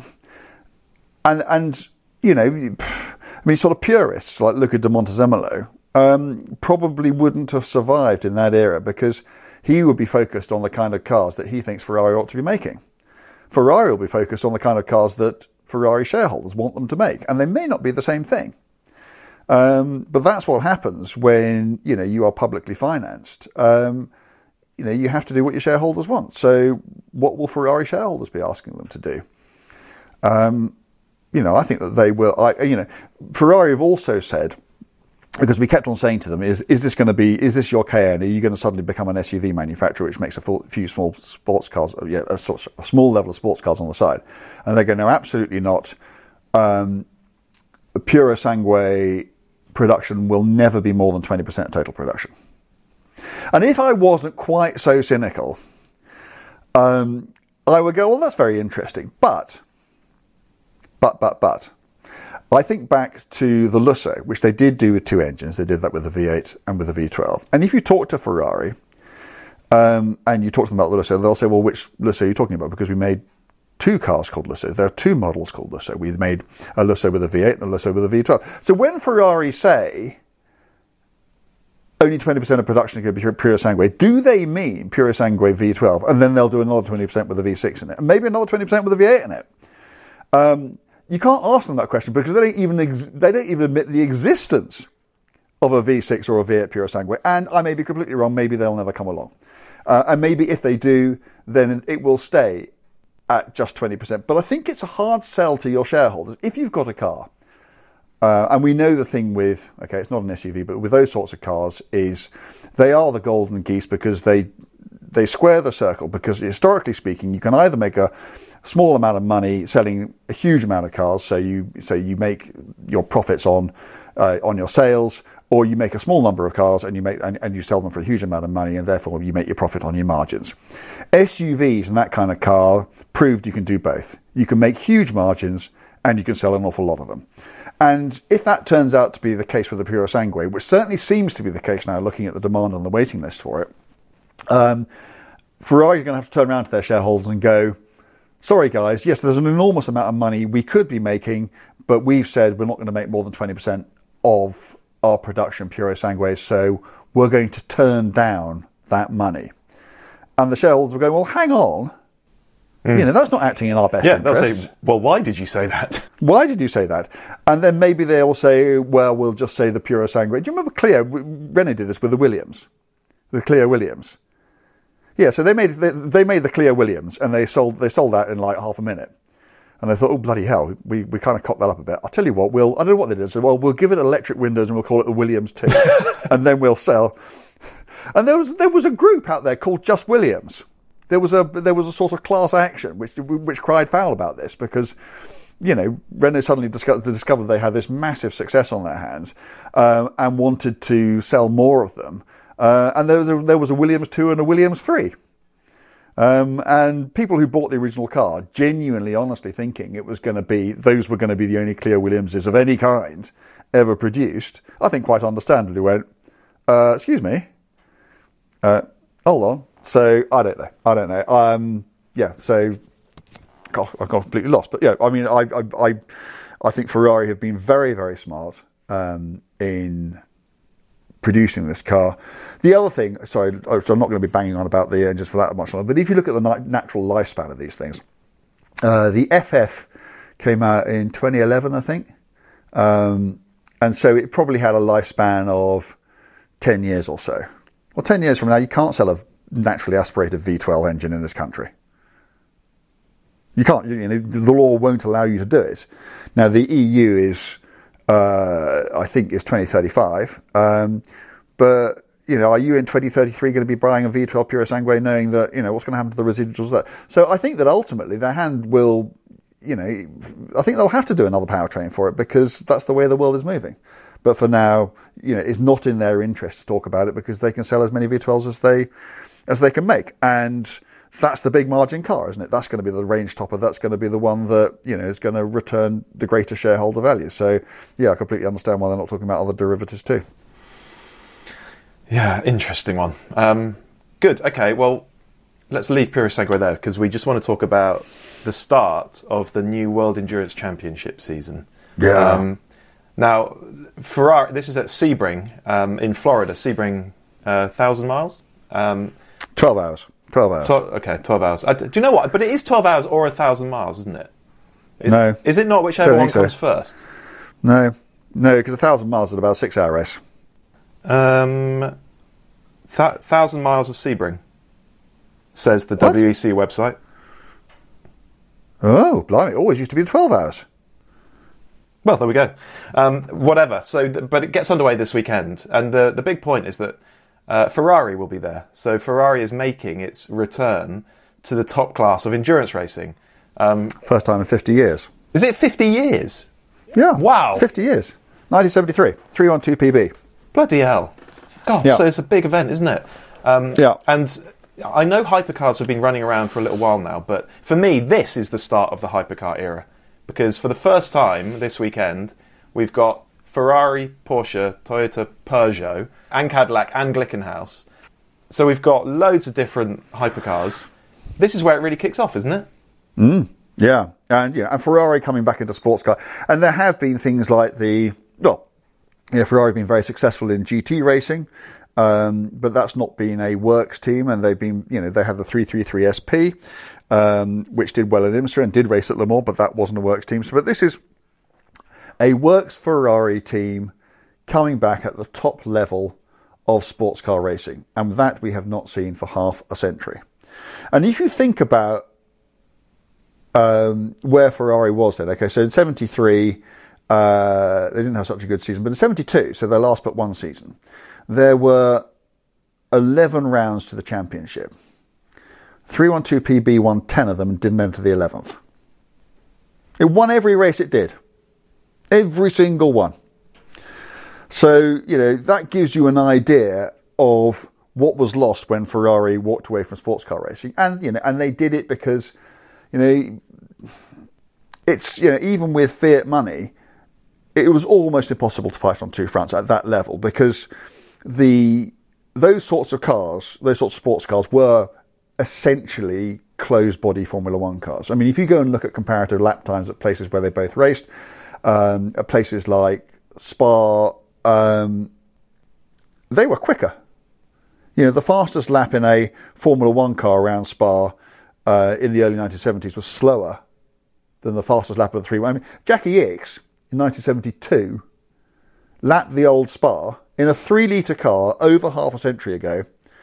and, and you know, I mean, sort of purists like Luca de Montezemolo um, probably wouldn't have survived in that era because he would be focused on the kind of cars that he thinks Ferrari ought to be making. Ferrari will be focused on the kind of cars that Ferrari shareholders want them to make, and they may not be the same thing. Um, but that's what happens when, you know, you are publicly financed. Um, you know, you have to do what your shareholders want. So what will Ferrari shareholders be asking them to do? Um, you know, I think that they will, I, you know, Ferrari have also said, because we kept on saying to them, is is this going to be, is this your Cayenne? Are you going to suddenly become an S U V manufacturer, which makes a full, few small sports cars, yeah, a, sort of, a small level of sports cars on the side? And they go, no, absolutely not. Um, Puro Sangue production will never be more than twenty percent of total production. And if I wasn't quite so cynical, um, I would go, well, that's very interesting. But, but, but, but, I think back to the Lusso, which they did do with two engines. They did that with the V eight and with the V twelve. And if you talk to Ferrari, um, and you talk to them about the Lusso, they'll say, well, which Lusso are you talking about? Because we made two cars called Lusso. There are two models called Lusso. We made a Lusso with a V eight and a Lusso with a V twelve. So when Ferrari say only twenty percent of production is going to be Puro Sangue, do they mean Puro Sangue V twelve? And then they'll do another twenty percent with a V six in it. And maybe another twenty percent with a V eight in it. Um, you can't ask them that question because they don't even ex- they don't even admit the existence of a V six or a V eight Puro Sangue. And I may be completely wrong. Maybe they'll never come along. Uh, and maybe if they do, then it will stay at just twenty percent. But I think it's a hard sell to your shareholders. If you've got a car, uh, and we know the thing with, okay, it's not an S U V, but with those sorts of cars is they are the golden geese because they they square the circle, because historically speaking, you can either make a small amount of money selling a huge amount of cars, so you so you make your profits on uh, on your sales, or you make a small number of cars and you make and, and you sell them for a huge amount of money, and therefore you make your profit on your margins. S U Vs and that kind of car proved you can do both. You can make huge margins and you can sell an awful lot of them. And if that turns out to be the case with the Puro Sangue, which certainly seems to be the case now looking at the demand on the waiting list for it, um, Ferrari are going to have to turn around to their shareholders and go, sorry guys, yes, there's an enormous amount of money we could be making, but we've said we're not going to make more than twenty percent of our production Puro Sangue, so we're going to turn down that money. And the shareholders will go, well, hang on. Mm. You know, that's not acting in our best yeah, interest. They'll say, well, why did you say that? Why did you say that? And then maybe they will say, well, we'll just say the Puro Sangue. Do you remember Clio? Renault did this with the Williams, the Clio Williams. Yeah, so they made they, they made the Clio Williams, and they sold they sold that in like half a minute. And they thought, oh, bloody hell, we, we kind of cocked that up a bit. I'll tell you what, we'll, I don't know what they did. So, well, we'll give it electric windows and we'll call it the Williams two. And then we'll sell. And there was there was a group out there called Just Williams. There was a there was a sort of class action which which cried foul about this because, you know, Renault suddenly discovered, discovered they had this massive success on their hands um, and wanted to sell more of them. Uh, and there, there, there was a Williams two and a Williams three. Um, and people who bought the original car, genuinely, honestly thinking it was going to be, those were going to be the only Clio Williamses of any kind ever produced, I think quite understandably went, uh, excuse me, uh, hold on. So, I don't know. I don't know. Um, yeah, so, gosh, I got completely lost. But yeah, I mean, I, I, I, I think Ferrari have been very, very smart um, in producing this car. The other thing, sorry, so I'm not going to be banging on about the engines for that much longer, but if you look at the natural lifespan of these things, uh, the F F came out in twenty eleven, I think, um, and so it probably had a lifespan of ten years or so. Well, ten years from now, you can't sell a naturally aspirated V twelve engine in this country. You can't, you know, the law won't allow you to do it. Now, the E U is, uh, I think, is twenty thirty-five, um, but you know, are you in twenty thirty-three going to be buying a V twelve Puro Sangue knowing that, you know, what's going to happen to the residuals there? So I think that ultimately their hand will, you know, I think they'll have to do another powertrain for it because that's the way the world is moving. But for now, you know, it's not in their interest to talk about it because they can sell as many V twelves as they as they can make, and that's the big margin car, isn't it? That's going to be the range topper. That's going to be the one that, you know, is going to return the greater shareholder value. So, yeah, I completely understand why they're not talking about other derivatives too. Yeah, interesting one. Um, good. Okay, well, let's leave Pure Segway there because we just want to talk about the start of the new World Endurance Championship season. Yeah. Um, now, Ferrari, this is at Sebring um, in Florida. Sebring, uh, one thousand miles? Um, twelve hours. twelve hours. twelve, okay, twelve hours. I, do you know what? But it is twelve hours or one thousand miles, isn't it? Is, no. Is it not whichever one so. comes first? No. No, because one thousand miles is about a six-hour race. Um, th- one thousand miles of Sebring, says the What? W E C website. Oh, blimey. It always used to be twelve hours. Well, there we go. Um, whatever. So, th- but it gets underway this weekend, and the the big point is that uh, Ferrari will be there. So Ferrari is making its return to the top class of endurance racing. Um, First time in fifty years. is it fifty years? Yeah. Wow. fifty years. nineteen seventy-three. three one two P B. Bloody hell. God, Yeah. so it's a big event, isn't it? Um, Yeah. And I know hypercars have been running around for a little while now, but for me, this is the start of the hypercar era. Because for the first time this weekend, we've got Ferrari, Porsche, Toyota, Peugeot, and Cadillac, and Glickenhaus. So we've got loads of different hypercars. This is where it really kicks off, isn't it? Mm, yeah. And, you know, and Ferrari coming back into sports car. And there have been things like the, well, you know, Ferrari have been very successful in G T racing, um, but that's not been a works team. And they've been, you know, they have the three thirty-three S P, um, which did well at IMSA and did race at Le Mans, but that wasn't a works team. So, but this is a works Ferrari team coming back at the top level of sports car racing. And that we have not seen for half a century. And if you think about um, where Ferrari was then, okay, so in seventy-three, uh, they didn't have such a good season, but in seventy-two, so their last but one season, there were eleven rounds to the championship. three twelve P B won ten of them and didn't enter the eleventh. It won every race it did. Every single one. So, you know, that gives you an idea of what was lost when Ferrari walked away from sports car racing. And, you know, and they did it because, you know, it's, you know, even with fiat money, it was almost impossible to fight on two fronts at that level because the, those sorts of cars, those sorts of sports cars were essentially closed body Formula One cars. I mean, if you go and look at comparative lap times at places where they both raced, um, at places like Spa, um, they were quicker. You know, the fastest lap in a Formula One car around Spa uh, in the early nineteen seventies was slower than the fastest lap of the three. I mean, Jackie Ickx in nineteen seventy-two lapped the old Spa in a three-litre car over half a century ago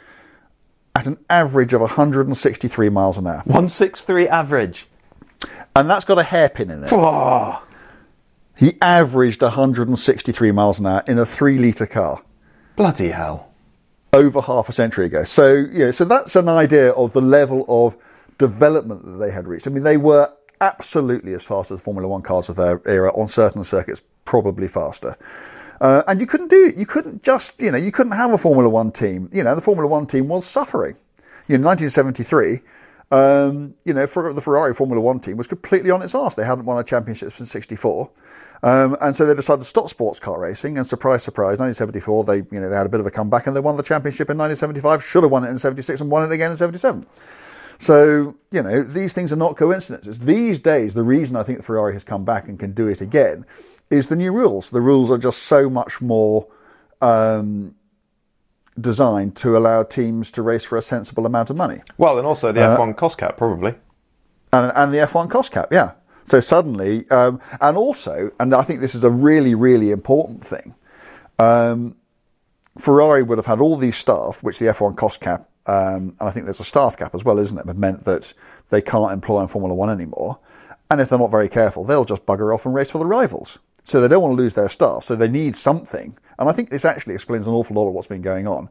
at an average of one hundred sixty-three miles an hour. one sixty-three average. And that's got a hairpin in it. Oh. He averaged one hundred sixty-three miles an hour in a three-litre car. Bloody hell. Over half a century ago. So, you know, so that's an idea of the level of development that they had reached. I mean, they were absolutely as fast as Formula One cars of their era, on certain circuits, probably faster. Uh, and you couldn't do it. You couldn't just, you know, you couldn't have a Formula One team. You know, the Formula One team was suffering. You know, nineteen seventy-three, um, you know, for the Ferrari Formula One team was completely on its arse. They hadn't won a championship since sixty-four. Um, and so they decided to stop sports car racing, and surprise, surprise, nineteen seventy-four, they, you know, they had a bit of a comeback and they won the championship in nineteen seventy-five, should have won it in seventy-six and won it again in seventy-seven. So, you know, these things are not coincidences. These days, the reason I think that Ferrari has come back and can do it again is the new rules. The rules are just so much more um, designed to allow teams to race for a sensible amount of money. Well, and also the Uh, F one cost cap, probably. And, and the F one cost cap, yeah. So suddenly, um, and also, and I think this is a really, really important thing, um, Ferrari would have had all these staff, which the F one cost cap, um, and I think there's a staff cap as well, isn't it? It meant that they can't employ in Formula One anymore. And if they're not very careful, they'll just bugger off and race for the rivals. So they don't want to lose their staff, so they need something. And I think this actually explains an awful lot of what's been going on.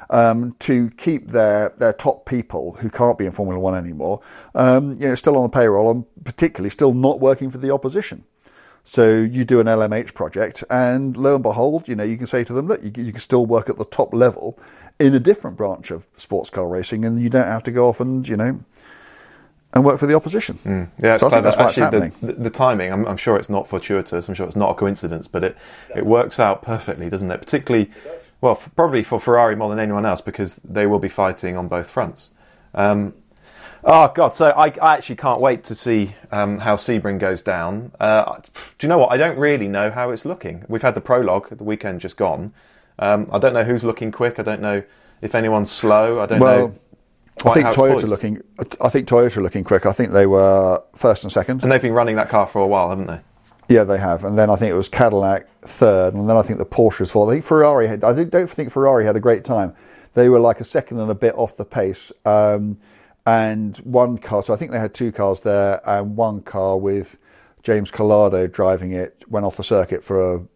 um, to keep their, their top people who can't be in Formula One anymore, um, you know, still on the payroll and particularly still not working for the opposition. So you do an L M H project, and lo and behold, you know, you can say to them, look, you, you can still work at the top level in a different branch of sports car racing, and you don't have to go off and, you know, and work for the opposition. Mm. Yeah, it's so clever. That's Actually, the, the, the timing, I'm, I'm sure it's not fortuitous, I'm sure it's not a coincidence, but it, it works out perfectly, doesn't it? Particularly, well, for, probably for Ferrari more than anyone else, because they will be fighting on both fronts. Um, oh, God, so I, I actually can't wait to see um, how Sebring goes down. Uh, do you know what? I don't really know how it's looking. We've had the prologue, the weekend just gone. Um, I don't know who's looking quick. I don't know if anyone's slow. I don't well, know. I think Toyota looking. I think Toyota looking quick. I think they were first and second, and they've been running that car for a while, haven't they? Yeah, they have. And then I think it was Cadillac third, and then I think the Porsches fourth. I think Ferrari had. I don't think Ferrari had a great time. They were like a second and a bit off the pace, um, and one car. So I think they had two cars there, and one car with James Collado driving it went off the circuit for a,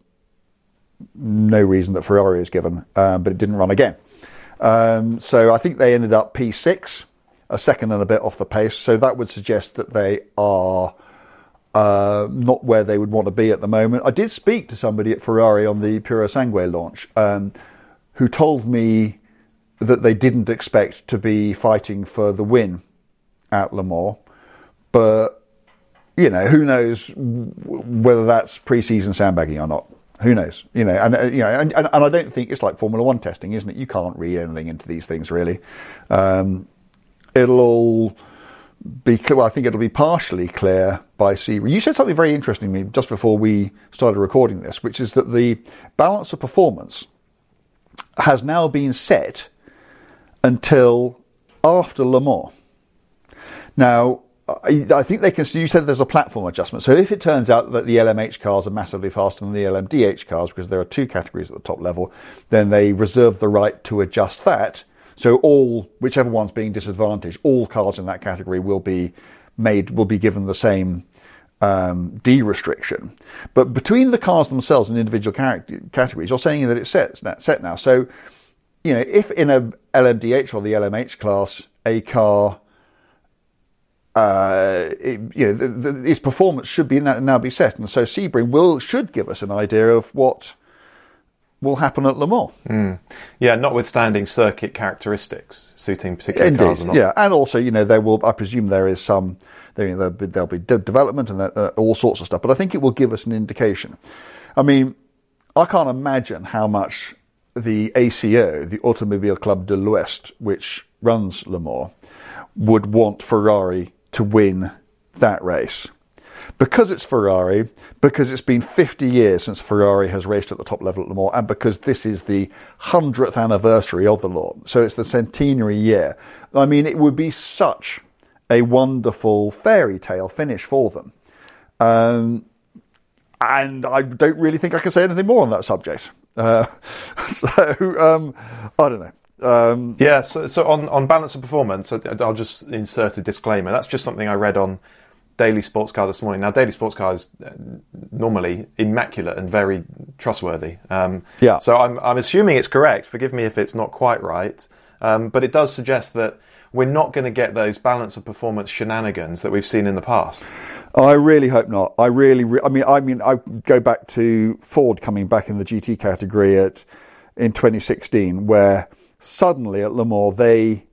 no reason that Ferrari is given, um, but it didn't run again. Um, so I think they ended up P six, a second and a bit off the pace. So that would suggest that they are uh, not where they would want to be at the moment. I did speak to somebody at Ferrari on the Puro Sangue launch um, who told me that they didn't expect to be fighting for the win at Le Mans. But, you know, who knows whether that's pre-season sandbagging or not. Who knows? You know, and uh, you know, and, and, and I don't think it's like Formula One testing, isn't it? You can't read anything into these things, really. Um, it'll all be clear. Well, I think it'll be partially clear by Sebring. You said something very interesting to me just before we started recording this, which is that the balance of performance has now been set until after Le Mans. Now, I, I think they can. You said there's a platform adjustment. So if it turns out that the L M H cars are massively faster than the L M D H cars, because there are two categories at the top level, then they reserve the right to adjust that. So all, whichever one's being disadvantaged, all cars in that category will be made, will be given the same um, D restriction. But between the cars themselves and individual categories, you're saying that it's set, set now. So, you know, if in a L M D H or the L M H class, a car Uh, it, you know, the, the, its performance should be now be set, and so Sebring will should give us an idea of what will happen at Le Mans. Mm. Yeah, notwithstanding circuit characteristics suiting particular Indeed, cars or not. Yeah, and also, you know, there will. I presume there is some. There, there'll be, there'll be de- development and uh, all sorts of stuff, but I think it will give us an indication. I mean, I can't imagine how much the A C O, the Automobile Club de l'Ouest, which runs Le Mans, would want Ferrari to win that race. Because it's Ferrari, because it's been fifty years since Ferrari has raced at the top level at Le Mans, and because this is the hundredth anniversary of the law, so it's the centenary year. I mean, it would be such a wonderful fairy tale finish for them. Um, and I don't really think I can say anything more on that subject. Uh, so, um, I don't know. Um, yeah, so, so on, on balance of performance, I'll just insert a disclaimer. That's just something I read on Daily Sports Car this morning. Now, Daily Sports Car is normally immaculate and very trustworthy. Um, yeah. So I'm, I'm assuming it's correct. Forgive me if it's not quite right. Um, but it does suggest that we're not going to get those balance of performance shenanigans that we've seen in the past. I really hope not. I really, re- I mean, I mean, I go back to Ford coming back in the G T category at in twenty sixteen, where suddenly at Le Mans they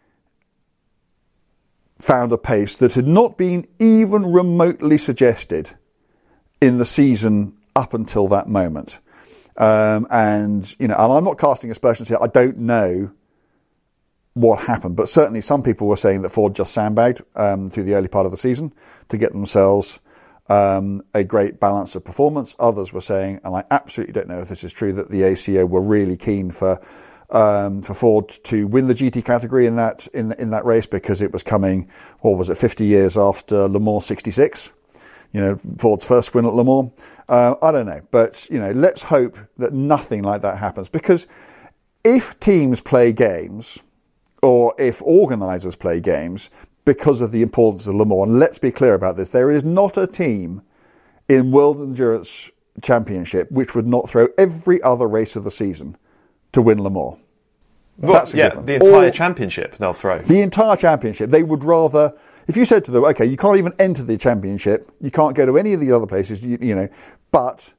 found a pace that had not been even remotely suggested in the season up until that moment. Um, and, you know, and I'm not casting aspersions here. I don't know what happened, but certainly some people were saying that Ford just sandbagged um, through the early part of the season to get themselves um, a great balance of performance. Others were saying, and I absolutely don't know if this is true, that the A C O were really keen for Um, for Ford to win the G T category in that in in that race, because it was coming, what was it, fifty years after Le Mans sixty-six, you know, Ford's first win at Le Mans. Uh, I don't know, but you know, let's hope that nothing like that happens, because if teams play games, or if organisers play games because of the importance of Le Mans, and let's be clear about this, there is not a team in World Endurance Championship which would not throw every other race of the season to win Le Mans. Well, That's a yeah, given. the entire Or championship they'll throw. the entire championship. They would rather, if you said to them, okay, you can't even enter the championship, you can't go to any of the other places, you, you know, but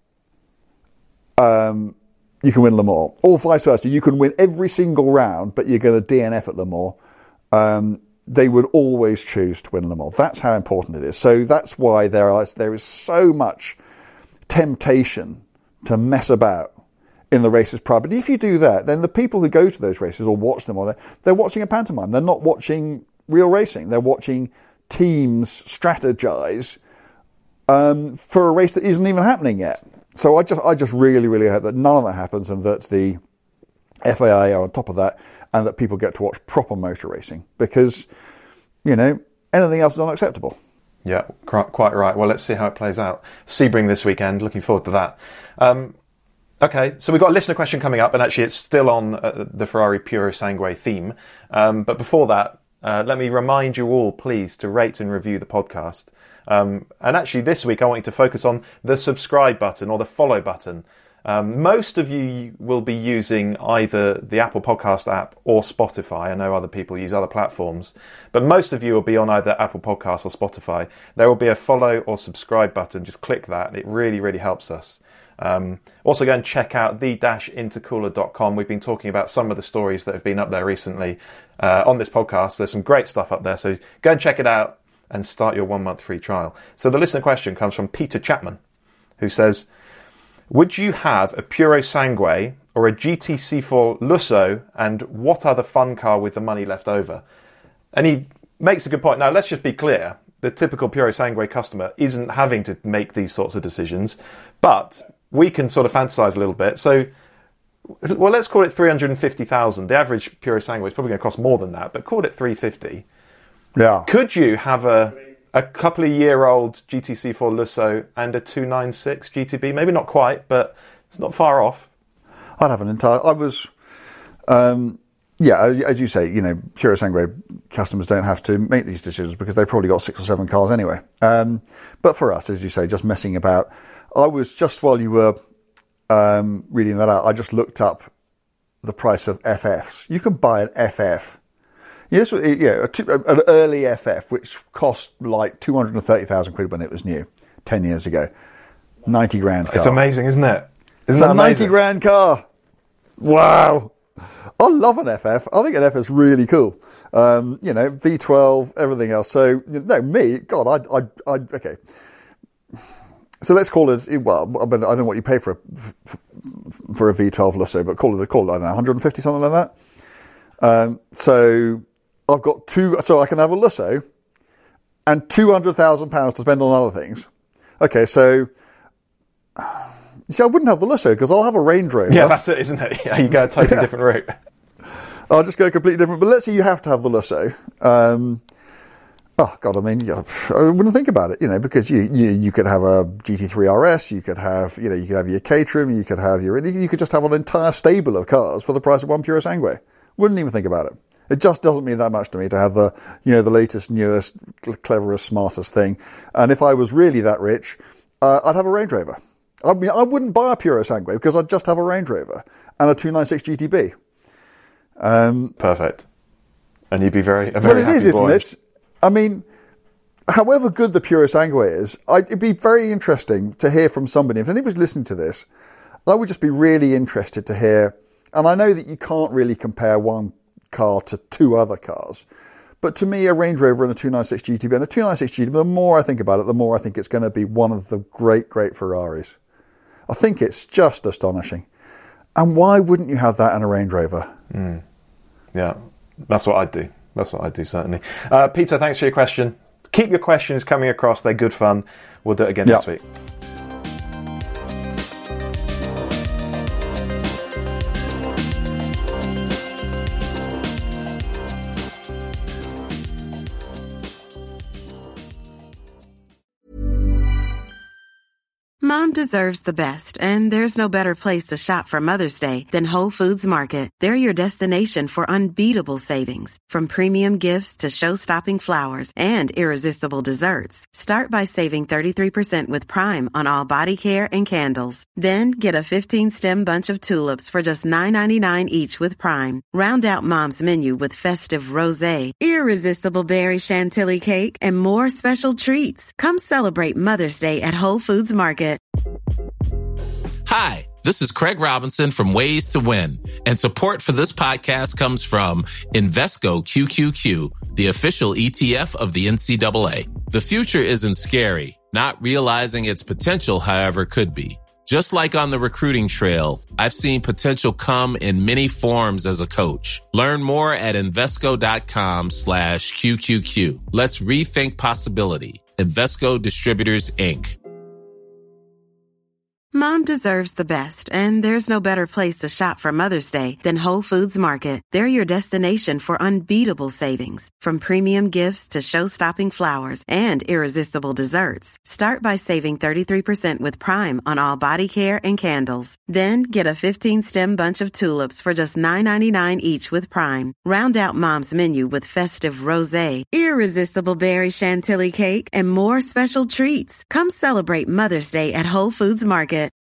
um, you can win Le Mans, or vice versa. You can win every single round, but you're going to D N F at Le Mans. Um, they would always choose to win Le Mans. That's how important it is. So that's why there are there is so much temptation to mess about in the races prior. But if you do that, then the people who go to those races or watch them, or they're, they're watching a pantomime. They're not watching real racing. They're watching teams strategize um, for a race that isn't even happening yet. So I just I just really, really hope that none of that happens, and that the F I A are on top of that, and that people get to watch proper motor racing, because, you know, anything else is unacceptable. Yeah, quite right. Well, let's see how it plays out. Sebring this weekend. Looking forward to that. Um, okay, so we've got a listener question coming up, and actually it's still on uh, the Ferrari Purosangue theme. Um, but before that, uh, let me remind you all, please, to rate and review the podcast. Um, and actually this week I want you to focus on the subscribe button or the follow button. Um, most of you will be using either the Apple Podcast app or Spotify. I know other people use other platforms, but most of you will be on either Apple Podcasts or Spotify. There will be a follow or subscribe button. Just click that. It really, really helps us. Um, also go and check out the dash intercooler dot com. We've been talking about some of the stories that have been up there recently uh, on this podcast. There's some great stuff up there, so go and check it out and start your one month free trial. So the listener question comes from Peter Chapman, who says, would you have a Purosangue or a G T C four Lusso, and what other fun car with the money left over? And he makes a good point. Now, let's just be clear. The typical Purosangue customer isn't having to make these sorts of decisions, but we can sort of fantasize a little bit. So, well, let's call it three hundred fifty thousand. The average Purosangue is probably going to cost more than that, but call it three hundred fifty. Yeah. Could you have a... a couple of year old G T C four Lusso and a two ninety-six G T B? Maybe not quite, but it's not far off. I'd have an entire... I was... Um, yeah, as you say, you know, Purosangue customers don't have to make these decisions because they've probably got six or seven cars anyway. Um, but for us, as you say, just messing about. I was, just while you were um, reading that out, I just looked up the price of F Fs. You can buy an F F. Yes, yeah, an early F F, which cost like two hundred thirty thousand quid when it was new, ten years ago. ninety grand car. It's amazing, isn't it? Isn't it's that a amazing? ninety grand car. Wow. I love an F F. I think an F F is really cool. Um, you know, V twelve, everything else. So, no, me, God, I, I, I, okay. So let's call it, well, I don't know what you pay for a, for a V twelve Lusso, but call it, call it, I don't know, one hundred fifty, something like that. Um, so I've got two, so I can have a Lusso and two hundred thousand pounds to spend on other things. Okay, so, you see, I wouldn't have the Lusso because I'll have a Range Rover. Yeah, that's it, isn't it? Yeah, you go a totally yeah. different route. I'll just go completely different. But let's say you have to have the Lusso. Um, oh, God, I mean, yeah, I wouldn't think about it, you know, because you, you you could have a G T three R S, you could have, you know, you could have your Caterham, you could have your, you could just have an entire stable of cars for the price of one Purosangue. Wouldn't even think about it. It just doesn't mean that much to me to have the, you know, the latest, newest, cleverest, smartest thing. And if I was really that rich, uh, I'd have a Range Rover. I mean, I wouldn't buy a Purosangue because I'd just have a Range Rover and a two ninety-six G T B. Um, Perfect. And you'd be very, a very well, it happy is, boy. isn't it? I mean, however good the Purosangue is, I'd, it'd be very interesting to hear from somebody. If anybody's listening to this, I would just be really interested to hear. And I know that you can't really compare one car to two other cars, but to me, a Range Rover and a two ninety-six G T B, and a two ninety-six G T B, the more I think about it, the more I think it's going to be one of the great, great Ferraris. I think it's just astonishing. And why wouldn't you have that in a Range Rover? Mm. Yeah, that's what I'd do. That's what I'd do, certainly. Uh, Peter, thanks for your question. Keep your questions coming across. They're good fun. We'll do it again yeah. next week. Mom deserves the best, and there's no better place to shop for Mother's Day than Whole Foods Market. They're your destination for unbeatable savings, from premium gifts to show-stopping flowers and irresistible desserts. Start by saving thirty-three percent with Prime on all body care and candles. Then get a fifteen-stem bunch of tulips for just nine ninety-nine each with Prime. Round out Mom's menu with festive rosé, irresistible berry chantilly cake, and more special treats. Come celebrate Mother's Day at Whole Foods Market. Hi, this is Craig Robinson from Ways to Win, and support for this podcast comes from Invesco Q Q Q, the official E T F of the N C double A. The future isn't scary. Not realizing its potential, however, could be. Just like on the recruiting trail, I've seen potential come in many forms as a coach. Learn more at Invesco.com slash QQQ. Let's rethink possibility. Invesco Distributors, Incorporated. Mom deserves the best, and there's no better place to shop for Mother's Day than Whole Foods Market. They're your destination for unbeatable savings, from premium gifts to show-stopping flowers and irresistible desserts. Start by saving thirty-three percent with Prime on all body care and candles. Then get a fifteen-stem bunch of tulips for just nine ninety-nine each with Prime. Round out Mom's menu with festive rosé, irresistible berry chantilly cake, and more special treats. Come celebrate Mother's Day at Whole Foods Market.